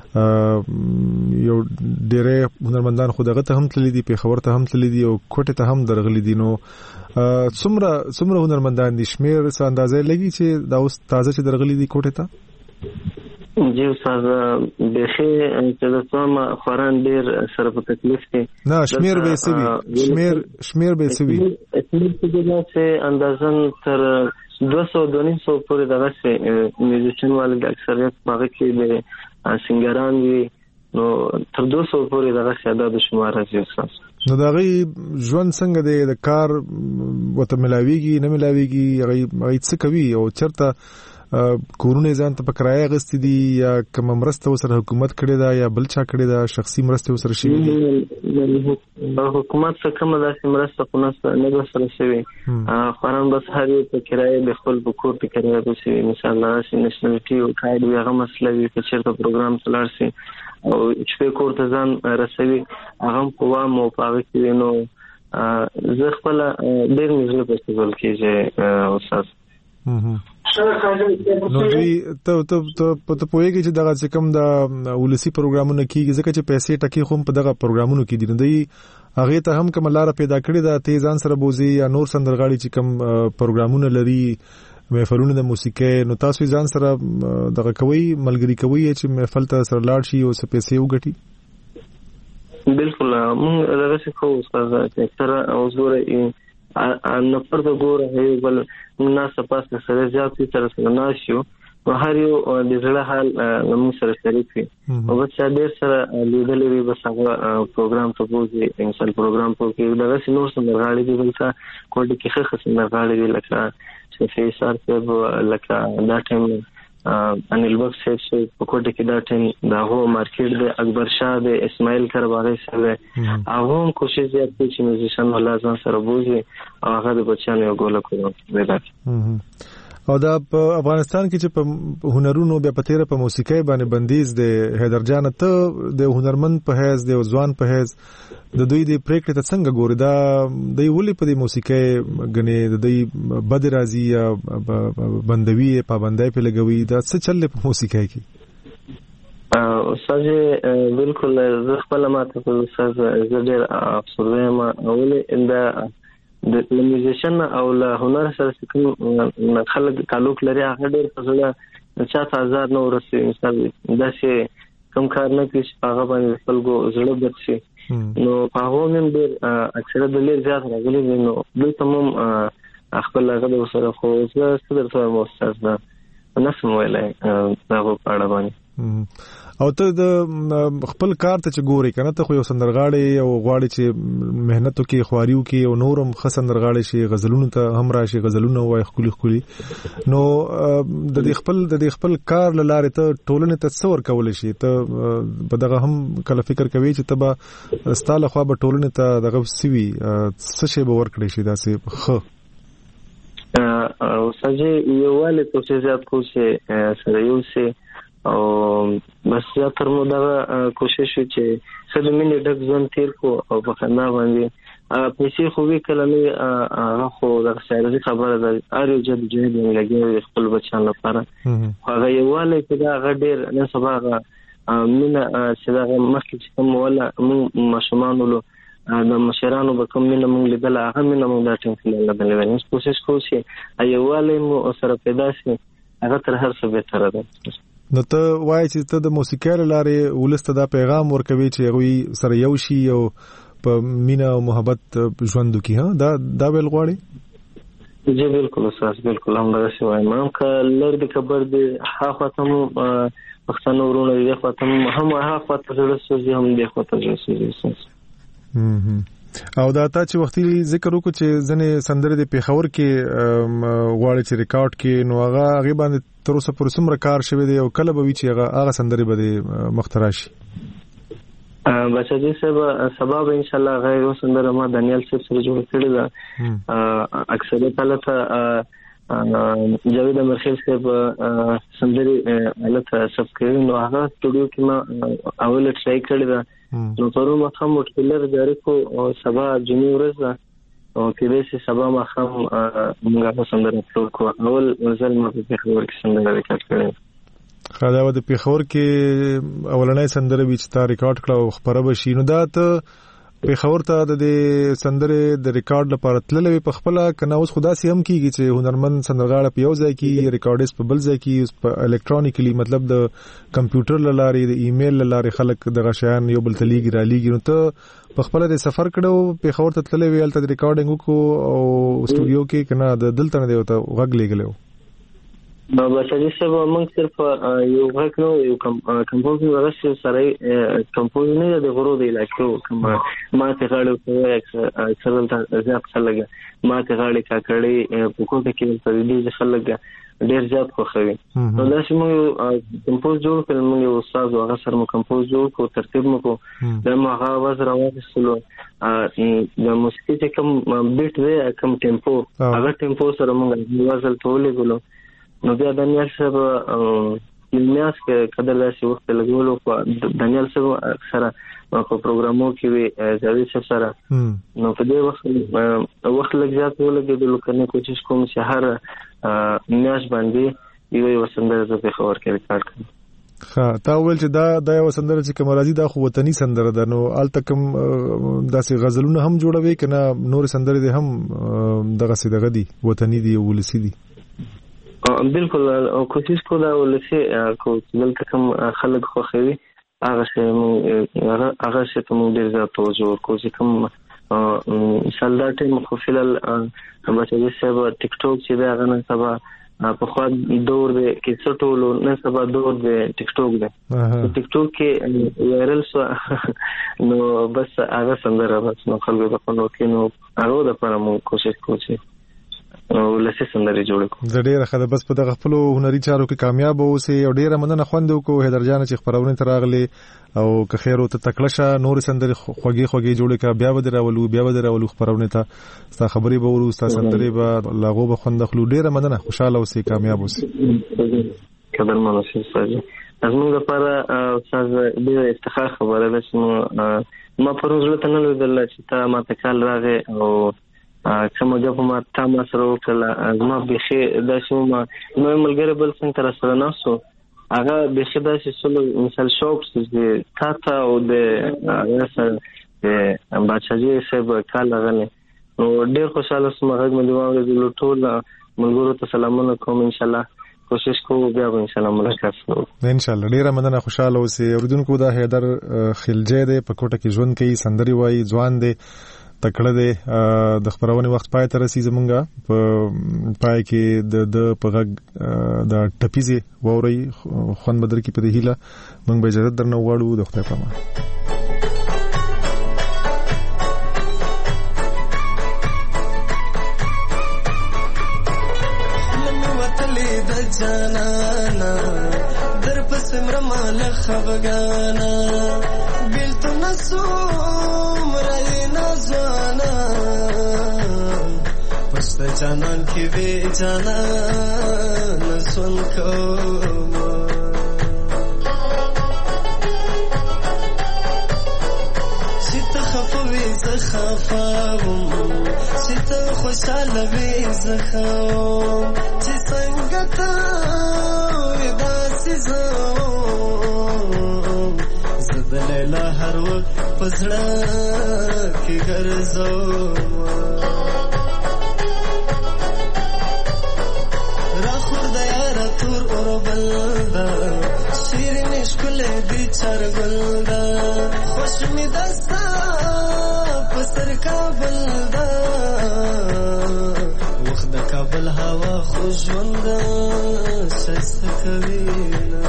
یو ډېر هنرمندان خو دغه ته هم تللی دي په خبر ته هم تللی دي او کوټه ته هم درغلي دي نو څومره څومره هنرمندان دي شمیر څه اندازې لګي چې دا اوس تازه چې درغلي دي کوټه ته جی استاد بخي چې د څوم خوران ډېر سره په تکلیف کې نه شمیر به سوي شمیر شمیر به سوي شمیر چې اندازن تر دو سو دو نیم سو پورې دغه سه میوزیشن والے د اکثریت هغه کې د سنگران وي نو تر دو سو پورې دغه سه عدد شمار راځي استاد نو دا غي ژوند څنګه دی د کار وته ملاويږي نه ملاويږي هغه څه کوي او چرته کورونه ځان ته پکرایا غستې دي یا کوم مرسته وسره حکومت کړی دا یا بل چا کړی دا شخصي مرسته وسره شي د حکومت څخه کومه داسې مرسته خو نه نه سره شوی خوران بس هر یو په کرایه د خپل بکور په کرایه د شي مثال راشي نشنلټي او کاید هغه مسله وي چې چیرته پروګرام تلار شي او چې کور ته ځان رسوي هغه په مو پاوي کې نو زه خپل ډېر مزله په ټول کې چې استاد نو دوی ته ته ته په پوهیږي چې دغه څه کوم د ولسی پروګرامونه کیږي ځکه چې پیسې ټکی خو په دغه پروګرامونو کې دي نو دوی هغه ته هم کوم لار پیدا کړی دا تیزان سره بوزي یا نور سندرغاړي چې کوم پروګرامونه لري محفلونه د موسیقي نو تاسو ځان سره دغه کوي ملګری کوي چې محفل ته سره لاړ شي او څه پیسې وګټي بالکل موږ دغه څه خو استاد چې تر اوسوره ان پر د ګوره هي بل ناس پاس سره زیات تر سره ناشيو او هر یو د زړه حال موږ سره شریک وي او چې ډېر سره لیدلې وي بس هغه پروګرام ته بوزي انسان پروګرام په کې دغه سينور سره غاړي دي بلکې کوډ کې خخ سره غاړي دي لکه شفیع سر په لکه دا ټیم انیل بخش صاحب په کوټه کې دا ټیم دا هو مارکیټ د اکبر شاه د اسماعیل کرباغی سره هغه هم کوشش زیات کوي چې میوزیشن ولا ځان سره بوزي او هغه د بچانو یو ګول کوي او دا په افغانستان کې چې په هنرونو بیا په تیره په موسیقي باندې بندیز د حیدر جان ته د هنرمند په حیث د ځوان په حیث د دوی د پریکړې ته څنګه ګوري دا د ولې په موسیقي غنې د دوی بد راځي یا بندوي پابندۍ په لګوي دا څه چل په موسیقي کې استاد بالکل زه خپل ماته په استاد زړه افسوس یم اولې انده د میوزیشن او له هنر سره کوم خلک تعلق لري هغه ډېر په ځله چا ته آزاد نو ورسي مثال دا چې کوم کار نه کوي چې هغه باندې خپلګو زړه بد شي نو هغه هم ډېر اکثره د لږ زیات راغلي نو دوی تمام خپل هغه سره خو څه ستر څه مؤسسه ده نه سمولای دا په اړه باندې او ته د خپل کار ته چې ګوري کنه ته خو یو سندرغاړي او غواړي چې مهنت وکي خواريو کې او نورم خسندرغاړي شي غزلونو ته هم راشي غزلونه وای خولي خولي نو د دې خپل د دې خپل کار لاره ته ټولنه تصور کول شي ته په دغه هم کله فکر کوي چې تبه ستاله خو به ټولنه ته دغه سوي څه شی به ورکړي شي داسې خو او سجه یو والي ته زیات کوشش سره یو سي او بس یا تر مو دا کوشش چې سره مینه ډک ځون تیر کو او په خندا باندې پیسې خو وی کله نه هغه خو د سیاسي خبره ده اړ یو جد جوړ دی لګي خپل بچان لپاره هغه یو والي چې دا غډیر نه سبا مینه چې دا مخکې چې کوم ولا مو مشمانولو د مشرانو به کوم مینه مونږ لیدل هغه مینه مونږ دا ټینګ کړل د لږ کوشش کوشي ایو والي مو سره پیدا شي هغه تر هر څه به تر ده نو ته وایي چې ته د موسیقۍ لاره ولسته دا پیغام ورکوي چې هغه سره یو شي او په مینا او محبت ژوند وکړي ها دا دا ویل غواړي جی بالکل استاد بالکل هم دا شی وایم هم کلر د کبر د حافظم پښتنو ورونه د ختم هم حافظ سره سوزي هم د ختم سوزي او دا تا چې وختي ذکر وکړو چې ځنې سندره د پیښور کې غواړي چې ریکارډ کې نو هغه هغه باندې تر اوسه پر سمره کار شوی دی او کله به وی چې هغه هغه سندره به مخترع شي بچا دې سبا سبب ان شاء الله غیر سندره ما دانیال صاحب سره جوړ کړی دا اکثر کله جاوید امرخیل صاحب سندره الته سب کړی نو هغه سټوډیو کې ما اول ټرای کړی دا نو پرون ما هم وټلر جاری کو او سبا جمعې ورځ او کله چې سبا ما هم موږ سندره اپلوډ کو اول ځل ما په پیښور کې سندره ریکارډ کړې خدای د پیښور کې اولنۍ سندره وچ تا ریکارډ کړه او خبره بشي نو دا ته پیښور ته د سندره د ریکارډ لپاره تللې په خپل کنه اوس خدا سي هم کیږي چې هنرمند سندرغاړه په یو ځای کې ریکارډس په بل ځای کې په الکترونیکلی مطلب د کمپیوټر لاره د ایمیل لاره خلک دغه شیان یو بل تلیګي را لېږي نو ته په خپل د سفر کړو پیښور ته تللې ویل ته ریکارډینګ کو او سټوډیو کې کنه د دلته نه دی ته غږ لګلو نو بچی سبا موږ صرف یو غږ نو یو کمپوز ورسې سره کمپوز نه د غرو دی لکه کوم ما ته غاړو په اکثر ته زیات خلک ما ته غاړي کا کړي په کوټه کې په دې خلک ډیر زیات خوښوي نو دا چې موږ کمپوز جوړ کړو موږ یو استاد هغه سره مو کمپوز جوړ کو ترتیب مو کو د ما هغه आवाज راوځلو د موسیقي چې کوم بیت دی کوم ټیمپو هغه ټیمپو سره موږ وزل تولې ګلو نو بیا دانیال صاحب میاس کې قدر داسې وخت لګولو په دانیال صاحب اکثره په پروګرامو کې وی جاوید صاحب سره نو په دې وخت وخت لږ زیات ولګېدل کنه کوشش کوم چې هر میاس باندې یو یو سندره په خبر کې ریکارډ کړم ها تا ول چې دا د یو سندره چې کوم راځي دا خو وطني سندره ده نو التکم داسې غزلونه هم جوړوي کنه نور سندره دي هم دغه سي دغه دي وطني دي ولسی دي بالکل او کوشش کوله ولسی کو دلته کوم خلک خوخوي هغه څه هغه څه ته موږ ډیر زیات توجه ورکوو چې کوم مثال دا ټیم خو فلل بچی صاحب ټیک ټاک چې دا غنه سبا په خو دور دی کې څټولو نه سبا دور دی ټیک ټاک دی ټیک ټاک کې وایرل شو نو بس هغه څنګه راځي نو خلک په نو کې نو هغه د پاره موږ کوشش کوو او لسی سندري جوړ کو د ډیره خدای بس په دغه خپل هنري چارو کې کامیاب اوسې او ډیره مننه خوندو کو هدر جان چې خبرونه تراغلي او که خیر او ته تکلشه نور سندري خوږی خوږی جوړ کا بیا ودر اولو بیا ودر اولو خبرونه ته ستا خبري به ورو ستا سندري به لاغو به خوند خلو ډیره مننه خوشاله اوسې کامیاب اوسې قدر مننه ساجي زموږ لپاره استاد دې افتخار خبره ده چې ما پروژه ته نه لیدل چې تا ما ته کال راغې او کوم جواب ما تاسو سره وکړه ما به دا شوم نو ملګری بل څنګه تر سره ناسو هغه به شدا چې سولو مثال شوق چې تاته او د اساس د بچاجي صاحب کال غنه نو ډېر خوشاله سم هغه مې دوه ورځې ټول ملګرو ته سلامونه کوم ان شاء الله کوشش کوو بیا به ان شاء الله ملاقات کوو ان شاء الله. ډیره مننه، خوشاله اوسئ. اوریدونکو دا حیدر خلجی دی، په کوټه کې ژوند کوي، سندري وایي، ځوان دی، تکړه دی. د خبرونې وخت پای ته رسي زمونږه په پای کې د د په غږ د ټپیزي ووري خوان بدر کې په هیله موږ به اجازه درنه وړو. د خدای په امان. جانانا در پس مرمال خفگانا بیلتو نسوم رای نازوانا پشت جانان کی بی جانا نسون کوما شیت خفوی زخفاوم شیت خوشحال بی زخوم چی سنگتا ودا سیزوم زد لیلا هر وقت پزڑا کی گرزوم را خورد یارا تور اور بلدا شیرینش کل دی چار گلدا خوش می دستا پسر کابل دا وخت د کابل هوا خوشوند شست کوینا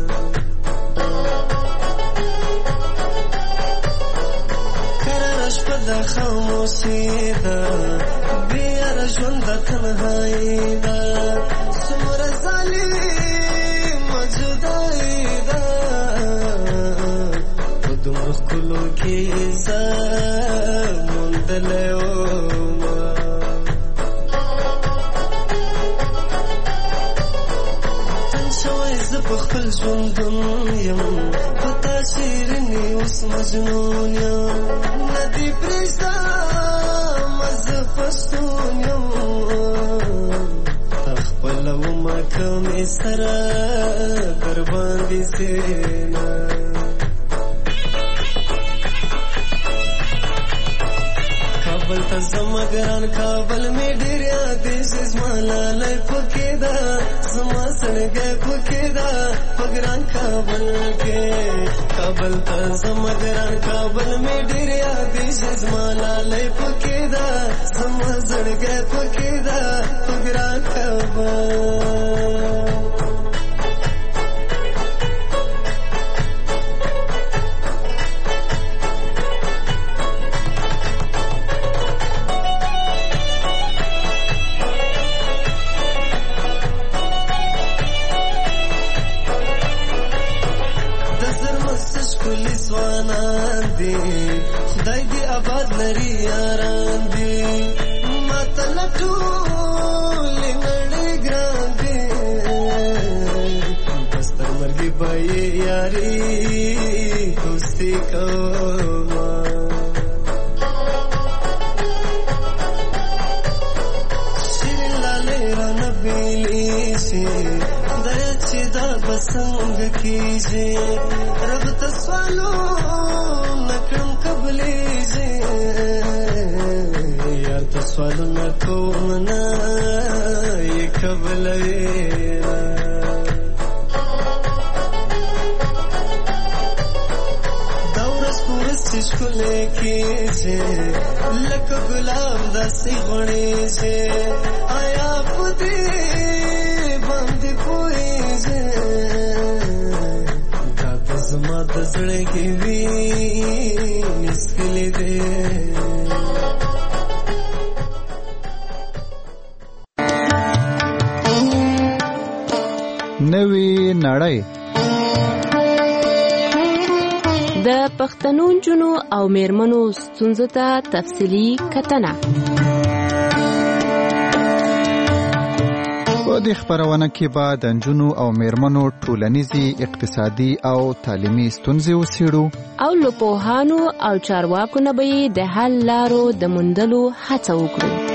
کرش پد خاموشی دا بیر ژوند تنهایی دا سمر ظالم جدایی دا په دومره ښکلو کې زه موندلی ومه تن شوی زه په خپل ژوندون یم په تا شیرینې اوس مجنون یم نه دې پرېږدم زه پښتون یم تا خپله ومه که مې سره در باندې سینه کابل ته زما ګران کابل مې ډېر یادېږي زما لالی پکې ده زما سړګی پکې ده په ګران کابل کې کابل ته زما ګران کابل مې ډېر یادېږي زما لالی پکې ده زما زړګی پکې ده په ګران کابل خدای دی آباد لري یاران دی ماته لټولې نړۍ ګران دی بستر مرګي به یاري دوستي کومه شیرین لالې رانه بیلی شي خدای چې دا به څنګه کیږي رب ته سوالو نکړم قبلېږي یار ته سوالونه کوم نه یې قبلوي دا ورځ په ورځ چې ښکلی کېږي لکه ګلاب داسې غوړېږي آیا په دې باندې پوهېږي دا د زما د زړه کې وي نسکلی دی نوی نړۍ د پښتنو نجونو او میرمنو ستونزو ته تفصیلي کتنه په دې خبرونه کې به د نجونو او میرمنو ټولنیزي اقتصادي او تعلیمي ستونزې وڅېړو او له پوهانو او چارواکو نه به د حل لارو د موندلو هڅه وکړو.